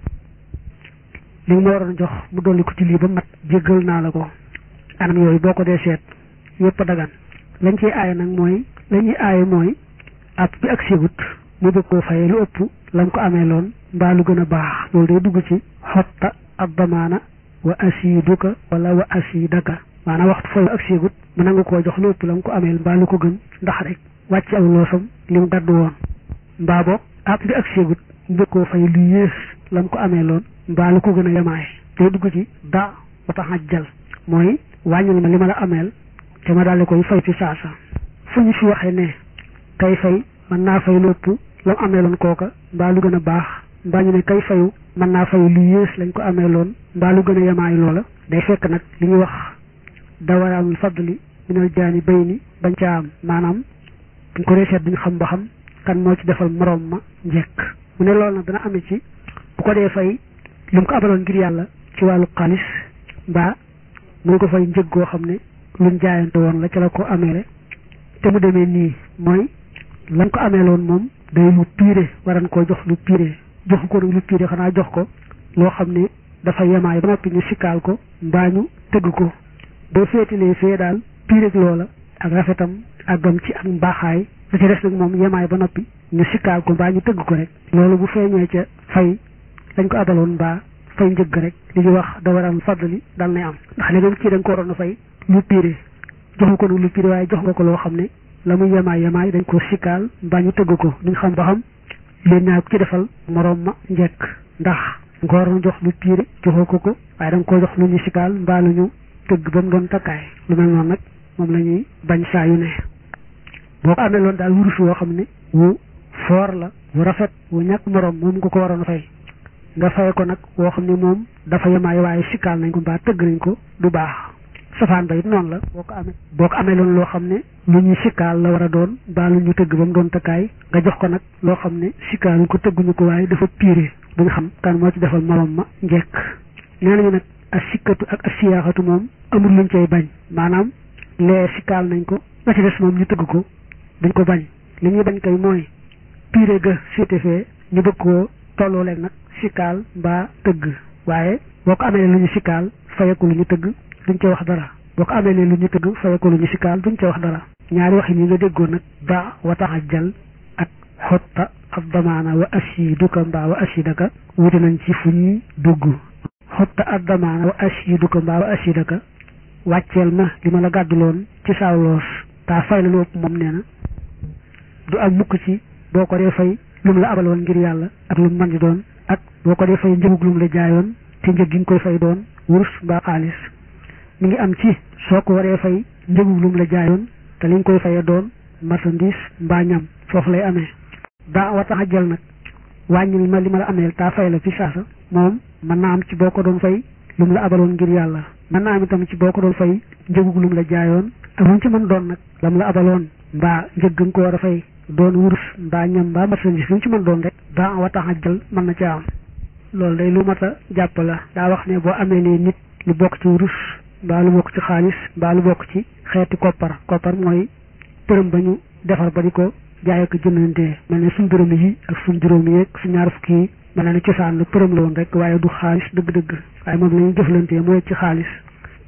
li nga ma waroon jox mu dolli ko ci lii ba mat jéggal naa la ko anam yooyu boo ko dee seet yëpp dagan lañ ciy aaye nag mooy app bi ak sigut mu bëgg koo fayee lu ëpp la mu ko amee loon mbaa lu gën a baax loolu day dugg ci xotta ab damaana wa asiduka wala wa asidaka maanaam waxtu fay ak sigut mu nangu koo jox lu ëpp la mu ko ameel mbaa lu ko gën ndax rek wàcc aw loosam li mu gàddu woon mbaa boog app bi ak sigut mu bëgg koo fay lu yées la mu ko amee loon mbaa lu ko gën a yemaay day dugg ci da wa taxajjal mooy wàññil ma li ma la ameel te ma daal di koy fay fi saasa fu ñu fi waxee ne kay fay mën naa fay lu ëpp la mu ameeloon kooka mbaa lu gën a baax mbaa ñu ne kay fayu mën naa fay lu yées lañ ko ameeloon mbaa lu gën a yemaay loola day fekk nag li ñuy wax dawaraanul fadli minal jaani bayni bañ ca am maanaam buñ ko dee seet duñ xam ba xam kan moo ci defal moroom ma njekk mu ne loolu nag dana amee ci bu ko dee fay lu mu ko amaloon ngir yàlla ci wàllu xaalis mbaa mu ko fay njëg goo xam ne luñ jaayante woon la ca la ko ameele te mu demee nii mooy lañ ko ameeloon moom day lu piire waran koo jox lu piire joxu ko nag lu piire xanaa jox ko loo xam ne dafa yemaay ba noppi ñu sikkaal ko mbaa ñu tëgg ko boo féetilee fee daal piireeg loola ak rafetam ak gam ci ak mbaaxaay da ci des nag moom yemaay ba noppi ñu sikkaal ko mbaa ñu tëgg ko rek loolu bu feeñee ca fay lañ ko abaloon mbaa fay njëgg rek li ñuy wax da waram fadli dal nay am ndax léegi kii da nga ko waroon a fay lu piire joxu ko nag lu piire waaye jox nga ko loo xam ne la muy yemaay dañ ko sikkaal mbaa ñu tëgg ko duñ xam ba xam leen ñaa ci defal moroom ma njekk ndax nga waroon jox lu piire joxoo ko waaye da nga koo jox lu ñu sikkaal mbaa lu ñu tëgg ba mu doon takkaay lu mel noonu nag moom la ñuy bañ saa yu ne boo ko amee loon daal wurus woo xam ne wu foor la wu rafet wu ñàkk moroom moom nga ko waroon a fay nga fay ko nag woo xam ne moom dafa yemaay waaye sikkaal nañ ko mbaa tëgg nañ ko du baax safaan ba it noonu la boo ko amee loon loo xam ne lu ñuy sikkaal la war a doon mbaa lu ñu tëgg ba mu doon takkaay nga jox ko nag loo xam ne sikkaaluñ ko tëgguñu ko waaye dafa piire bu ñu xam kan moo ci defal moroom ma njekk nee nañu nag ak sikkatu ak ak siyaaxatu moom amul luñ cay bañ maanaam lee sikkaal nañ ko nga ci des moom ñu tëgg ko duñ ko bañ li ñuy bañ kay mooy piire ga féete fee ñu bëgg koo tolloo leen nag sikkaal mbaa tëgg waaye boo ko amee lu ñu sikkaal fayeku lu ñu tëgg duñ ca wax dara boo ko amee lu ñu tëgg fayeku lu ñu sikkaal duñ ca wax dara ñaari wax yi nga déggoon nag ba wa taxajjal ak xotta ab damaana wa asiduka mbaa wa asidaka wuti nañ ci fu ñuy dugg xotta ab damaana wa asiduka mbaa wa asidaka wàcceel ma li ma la gàdduloon ci saawloos taa fay la lu ëpp moom nee na du am mukk ci boo ko dee fay lu mu la abaloon ngir yàlla ak lu mu mën di doon ak boo ko dee fay njëgug lu mu la jaayoon te njëg gi nga koy fay doon wurus mbaa xaalis mi ngi am ci soo ko waree fay njëgug lu mu la jaayoon te li nga koy fayee doon marchandise mbaa ñam foofu lay amee daa wa tax a jël nag wàññil ma li ma la ameel taa fay la fi saasa moom mën naa am ci boo ko doon fay lu mu la abaloon ngir yàlla mën naa am itam ci boo ko doon fay njëgug lu mu la jaayoon ak lu mu ci mën doon nag la mu la abaloon mbaa njëg nga ko war a fay doon wurus mbaa ñam mbaa marchandise lu mu ci mën doon rek daa wa tax a jël mën na ca am loolu day lu mat a jàpp la daa wax ne boo amee ne nit lu bokk ci wurus mbaa lu bokk ci xaalis mbaa lu bokk ci xeeti koppar mooy përëm ba ñu defar ba di ko jaay ak jëndantee mel ne suñ dërëm yi ak suñ juróom yi ak suñ ñaar fukki yi mel ne cosaan la përëm la woon rek waaye du xaalis dëgg-dëgg waaye moom la ñuy jëflantee mooy ci xaalis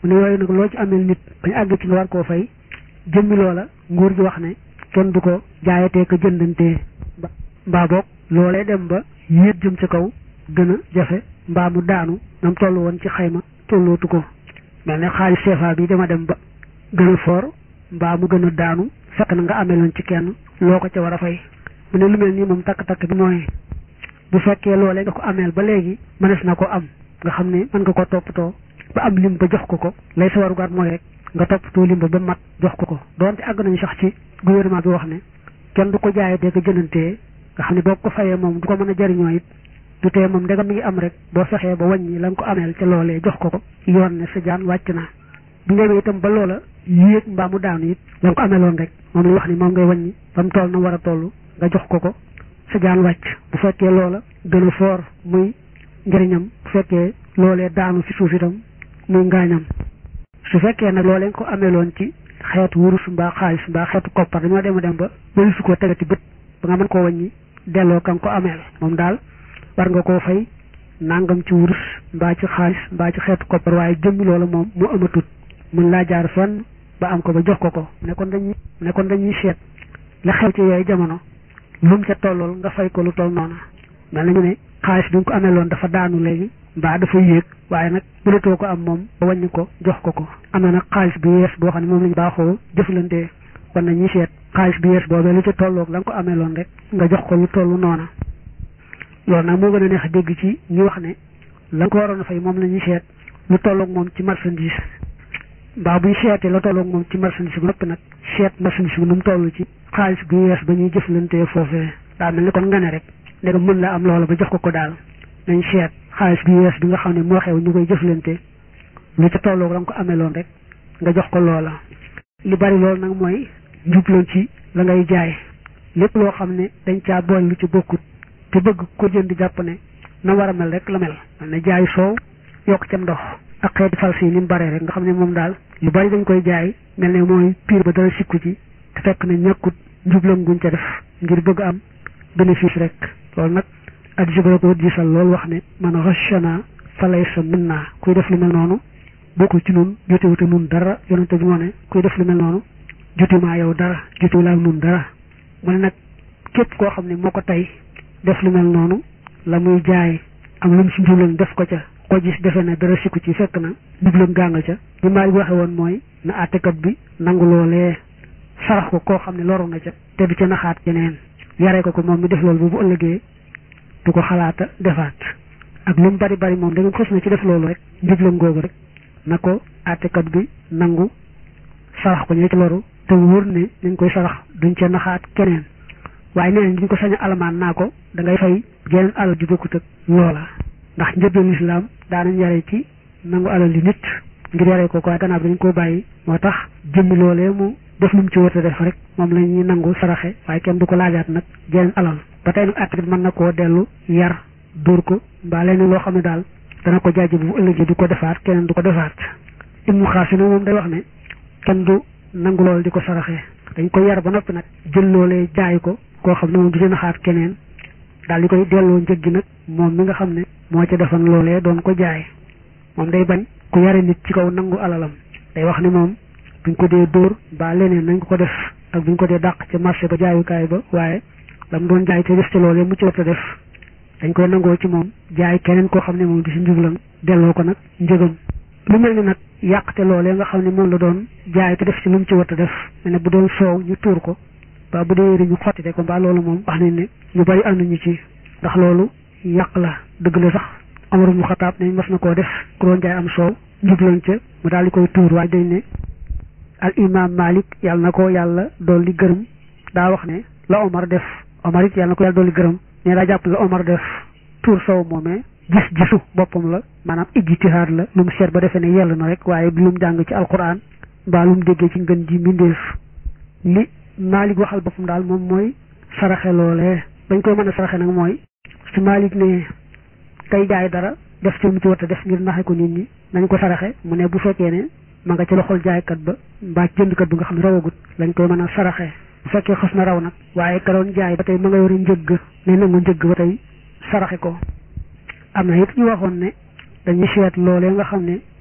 mu ne yooyu nag loo ci amel nit bañ àgg ci nga war koo fay jëmmi loola nguur gi wax ne kenn du ko jaayatee ko jëndantee mbaa boog loolee dem ba yéet jëm ci kaw gën a jafe mbaa mu daanu nam toll woon ci xayma tollootu ko mel ne xaalis CFA bi dama dem ba gën a foor mbaa mu gën a daanu fekk na nga ameloon ci kenn loo ko ca war a fay mu ne lu mel nii moom takk-takk bi mooy bu fekkee loolee nga ko ameel ba léegi mënees na ko am nga xam ne mën nga ko toppatoo ba am lim ba jox ko lay sa warugaat mooy rek nga toppatoo lim ba mat jox ko doonte àgg nañu sax ci gouvernement bi wax ne kenn du ko jaayatee ko jëndantee nga xam ne boo ko fayee moom du ko mën a jariñoo it du tee moom ndegam mi ngi am rek boo fexee ba wàññi la nga ko ameel ca loolee jox ko yoon ne sa jaan wàcc na bu demee itam ba loola yéeg mbaa mu daanu it la nga ko ameeloon rek moom la wax ni moom ngay wàññi ba mu toll na war a toll nga jox ko sa jaan wàcc bu fekkee loola gën a foor muy njëriñam bu fekkee loolee daanu fi suuf itam muy ngaañam su fekkee nag loolee nga ko ameeloon ci xeetu wurus mbaa xaalis mbaa xeetu koppar dañoo dem ba bëri su ko tegati bët ba nga mën koo wàññi delloo ka nga ko ameel moom daal war nga koo fay nangam ci wurus mbaa ci xaalis mbaa ci xeetu koppar waaye jëmmi loola moom mu amatut mën laa jaar fenn ba am ko ba jox ko nekkoon dañuy seet la xew ci yooyu jamono lu mu ca tollool nga fay ko lu toll noonu mel nañu ne xaalis bi nga ko ameeloon dafa daanu léegi mbaa dafa yéeg waaye nag mënatoo ko am moom ba wàññi ko jox ko am na nag xaalis bi yees boo xam ne moom lañu baaxoo jëflante kon nañuy seet xaalis bi yees boobee lu ca tolloog la nga ko ameeloon rek nga jox ko lu tollu noona loolu nag moo gën a neex a dégg ci ñi wax ne la nga ko waroon a fay moom la ñuy seet lu tolloog moom ci marchandise mbaa buy seetee la tolloog moom ci marchandise bu noppi nag seet marchandise bi nu mu toll ci xaalis bi yees ba ñuy jëflantee foofee daa mel ni kon nga ne rek ndegam mën la am loola ba jox ko daal nañ seet xaalis bi yees bi nga xam ne moo xew ñu koy jëflante lu ca tolloog la nga ko ameeloon rek nga jox ko loola li bari loolu nag mooy njubloon ci la ngay jaay lépp loo xam ne dañ caa boole lu ci bokkut te bëgg ko jënd jàpp ne na war a mel rek la mel ne jaay soow yokk ca ndox ak xeeti fals yi ni mu baree rek nga xam ne moom daal lu bari dañ koy jaay mel ne mooy piir ba dara sikku ci te fekk ne ñàkkut njubloon guñ ca def ngir bëgg am bénéfice rek loolu nag addis ba ko diisal loolu wax ne man ghashana falaysa minna kuy def lu mel noonu bokkul ci nun jotewute nun dara yonente bi moo ne kuy def lu mel noonu jotimaa yow dara jotiwul ak nun dara mu ne nag képp koo xam ne moo ko tey def lu mel noonu la muy jaay am lu mu si njubloon def ko ca ko gis defe ne dara sikku ci fekk na njubloon gaa nga ca bi maa waxe woon mooy na àttekat bi nangu loolee sarax ko koo xam ne loru na ca te du ca naxaat yeneen yare ko moom mi def loolu bu ëllëgee du ko xalaata defaat ak lu mu bari bari moom da nga xës na ci def loolu rek njubloon googu rek na ko àttekat bi nangu sarax ko ñee ci loru te wóor ne nañ koy sarax duñ ca naxaat keneen waaye nee nañ duñ ko sañ a alamaan naa ko da ngay fay geneen alal ju bokkut ak loola ndax njëbbeelu lislaam daanañ yare ci nangu alal li nit ngir yare ko waaye gannaaw bi dañ koo bàyyi moo tax jëmmi loolee mu def lu mu ci wërta def rek moom la ñuy nangu saraxe waaye kenn du ko laajaat nag geneen alal ba tey nag àttekat mën na koo dellu yar dóor ko mbaa leneen loo xam ne daal dana ko jaajëf bu ëllëgee du ko defaat keneen du ko defaat Ibnu Xaasim moom day wax ne kenn du nangu loolu di ko saraxee dañ ko yar ba noppi nag jël loolee jaay ko koo xam ne moom du dina xaat keneen daal di koy delloo njëg gi nag moom mi nga xam ne moo ca defan loolee doon ko jaay moom day bañ ku yare nit ci kaw nangu alalam day wax ne moom buñ ko dee dóor mbaa leneen nañ ko def ak buñ ko dee dàq ca marché ba jaayukaay ba waaye la mu doon jaay te def ci loolee mu ci war a def dañ koy nangoo ci moom jaay keneen koo xam ne moom di si njublan delloo ko nag njëgam lu mel ni nag yàqte loolee nga xam ne moom la doon jaay te def ci lu mu ci war a def ne bu doon soow ñu tuur ko ba bu dee yëri ñu xottite ko mbaa loolu moom wax nañ ne ñu bari am nañu ci ndax loolu yàq la dëgg la sax Omar ibn Xataab ne mas na koo def ku doon jaay am soow njublan ca mu daal di koy tuur waaye dañ ne al imam Malik yàlla na ko yàlla dool di gërëm daa wax ne la Omar def Omar it yàlla na ko yàlla dool di gërëm ne daa jàpp la Omar def tuur soow moomee gis-gisu boppam la maanaam ijtihaad la lu mu seet ba defee ne yell na rek waaye lu mu jàng ci alquran mbaa lu mu déggee ci ngën ji mbindeef li Malik waxal boppam daal moom mooy saraxe loolee bañ koy mën a saraxe nag mooy su Malik ne tey jaay dara def ci lu mu ci war a def ngir naxe ko nit ñi nañ ko saraxe mu ne bu fekkee ne ma nga ci loxol jaaykat ba mbaa jëndkat bi nga xam ne rawagut lañ koy mën a saraxe bu fekkee xës na raw nag waaye ka doon jaay ba tey ma nga yore njëgg ne nangu njëgg ba tey saraxe ko am na it ñu waxoon ne dañuy seet loolee nga xam ne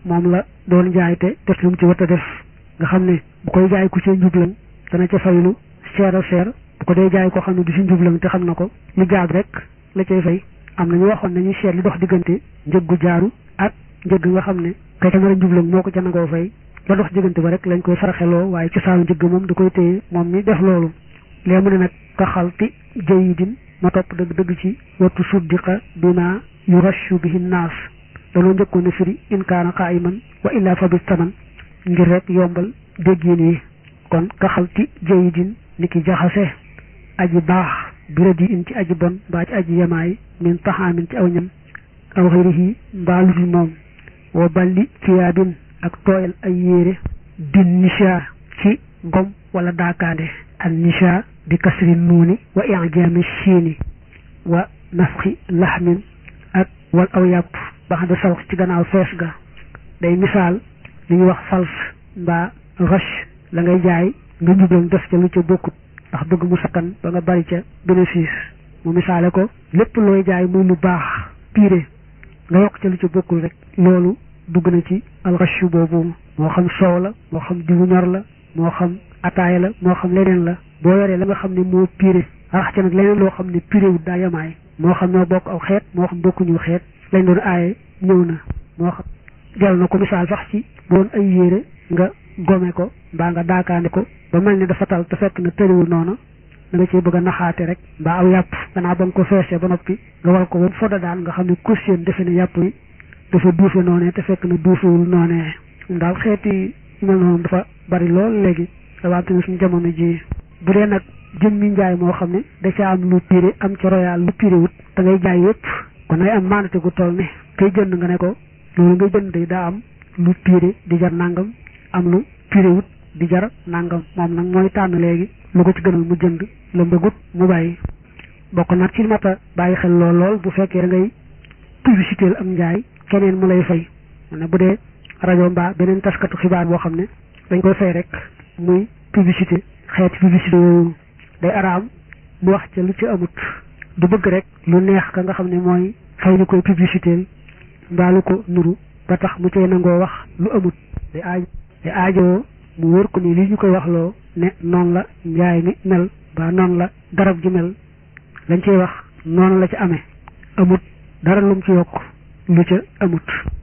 moom la doon jaay te def lu mu ci wata def nga xam ne bu koy jaay ku ci njublan dana ca faylu cher a cher bu ko dee jaay koo xam ne du si njublan te xam na ko li jaad rek la cay fay. am na ñu waxoon nañuy seet li dox diggante njëggu jaaru ak njëgg nga xam ne kay ca nar a njublan moo ko ca nangoo fay la dox diggante ba rek lañ koy saraxeloo waaye cosaanu njëgg moom da koy téye moom mi def loolu. lee mu ne nag ka xalti jayidin ma topp dëgg ci wattu suddiqa bima yurashu bihi naas danoo njëkkoon a firi in kaana qaa'iman wa illaa fa bi taman ngir rek yombal déggin yi. kon ka xalti jayidin ni ki jaxase aji baax biradi in ci aji bon mbaa ci aji yemaay min taxaamin ci aw ñam aw xëyrihi mbaa lu dul moom wa balli ciyaabin ak tooyal ay yére din nisha ci gom wala daakaande an nisha bi kasri nuuni wa i'jaami shiini wa nafxi laxmin ak wal aw yàpp baxda sawx ci gannaaw fees ga day misaal li ñuy wax fals mbaa rash la ngay jaay nga njublam def ca lu ca bokkut ndax bëgg mu sakkan ba nga bari ca bénéfice mu misaale ko lépp looy jaay muy lu baax piire nga yokk ca lu ca bokkul rek loolu dugg na ci alxashu boobu moo xam soow la moo xam diwu ñor la moo xam ataaya la moo xam leneen la boo yoree la nga xam ne moo piire rax ca nag leneen loo xam ne piire wut daa yamaay moo xam ñoo bokk aw xeet moo xam bokkuñu xeet lañ doon aaye ñëw na moo xam del na ko misaal sax ci doon ay yére nga gome ko mbaa nga daakaande ko ba mel ni dafa tal te fekk na tëriwul noonu da nga cee bëgg a naxaate rek mbaa aw yàpp gannaaw ba nga ko feesee ba noppi nga war ko ba mu foda daan nga xam ne caution defe ne yàpp yi dafa duufe noonee te fekk na duufewul noonee daal xeeti mel noonu dafa bari lool léegi dawaante ne suñu jamono ji bu dee nag jëmmi njaay moo xam ne da ca am lu piré am ca royal lu piré wut da ngay jaay yépp kon ay am maanate gu toll ne kay jënd nga ne ko loolu nga jënd day daa am lu piré di jar nangam am lu piré wut di jar nangam moom nag mooy tànn léegi lu ko ci gënal mu jënd la mbëggut mu bàyyi. bokk nag ci mata bàyyi xel lool bu fekkee da ngay publicité am njaay keneen mu lay fay ne bu dee rajo mbaa beneen taskatu xibaar boo xam ne dañ koy fay rek muy publicité xeeti publicité yooyu day araam mu wax ca lu ci amut du bëgg rek lu neex ka nga xam ne mooy fay ñu koy publicité mbaa lu ko nuru ba tax mu cay nangoo wax lu amut day aajoo mu wóor ko ni lii ñu koy wax loo ne noonu la njaay mi mel ba noonu la garab ji mel lañ cey wax noonu la ci amee amut dara lum ci yokk lu ca amut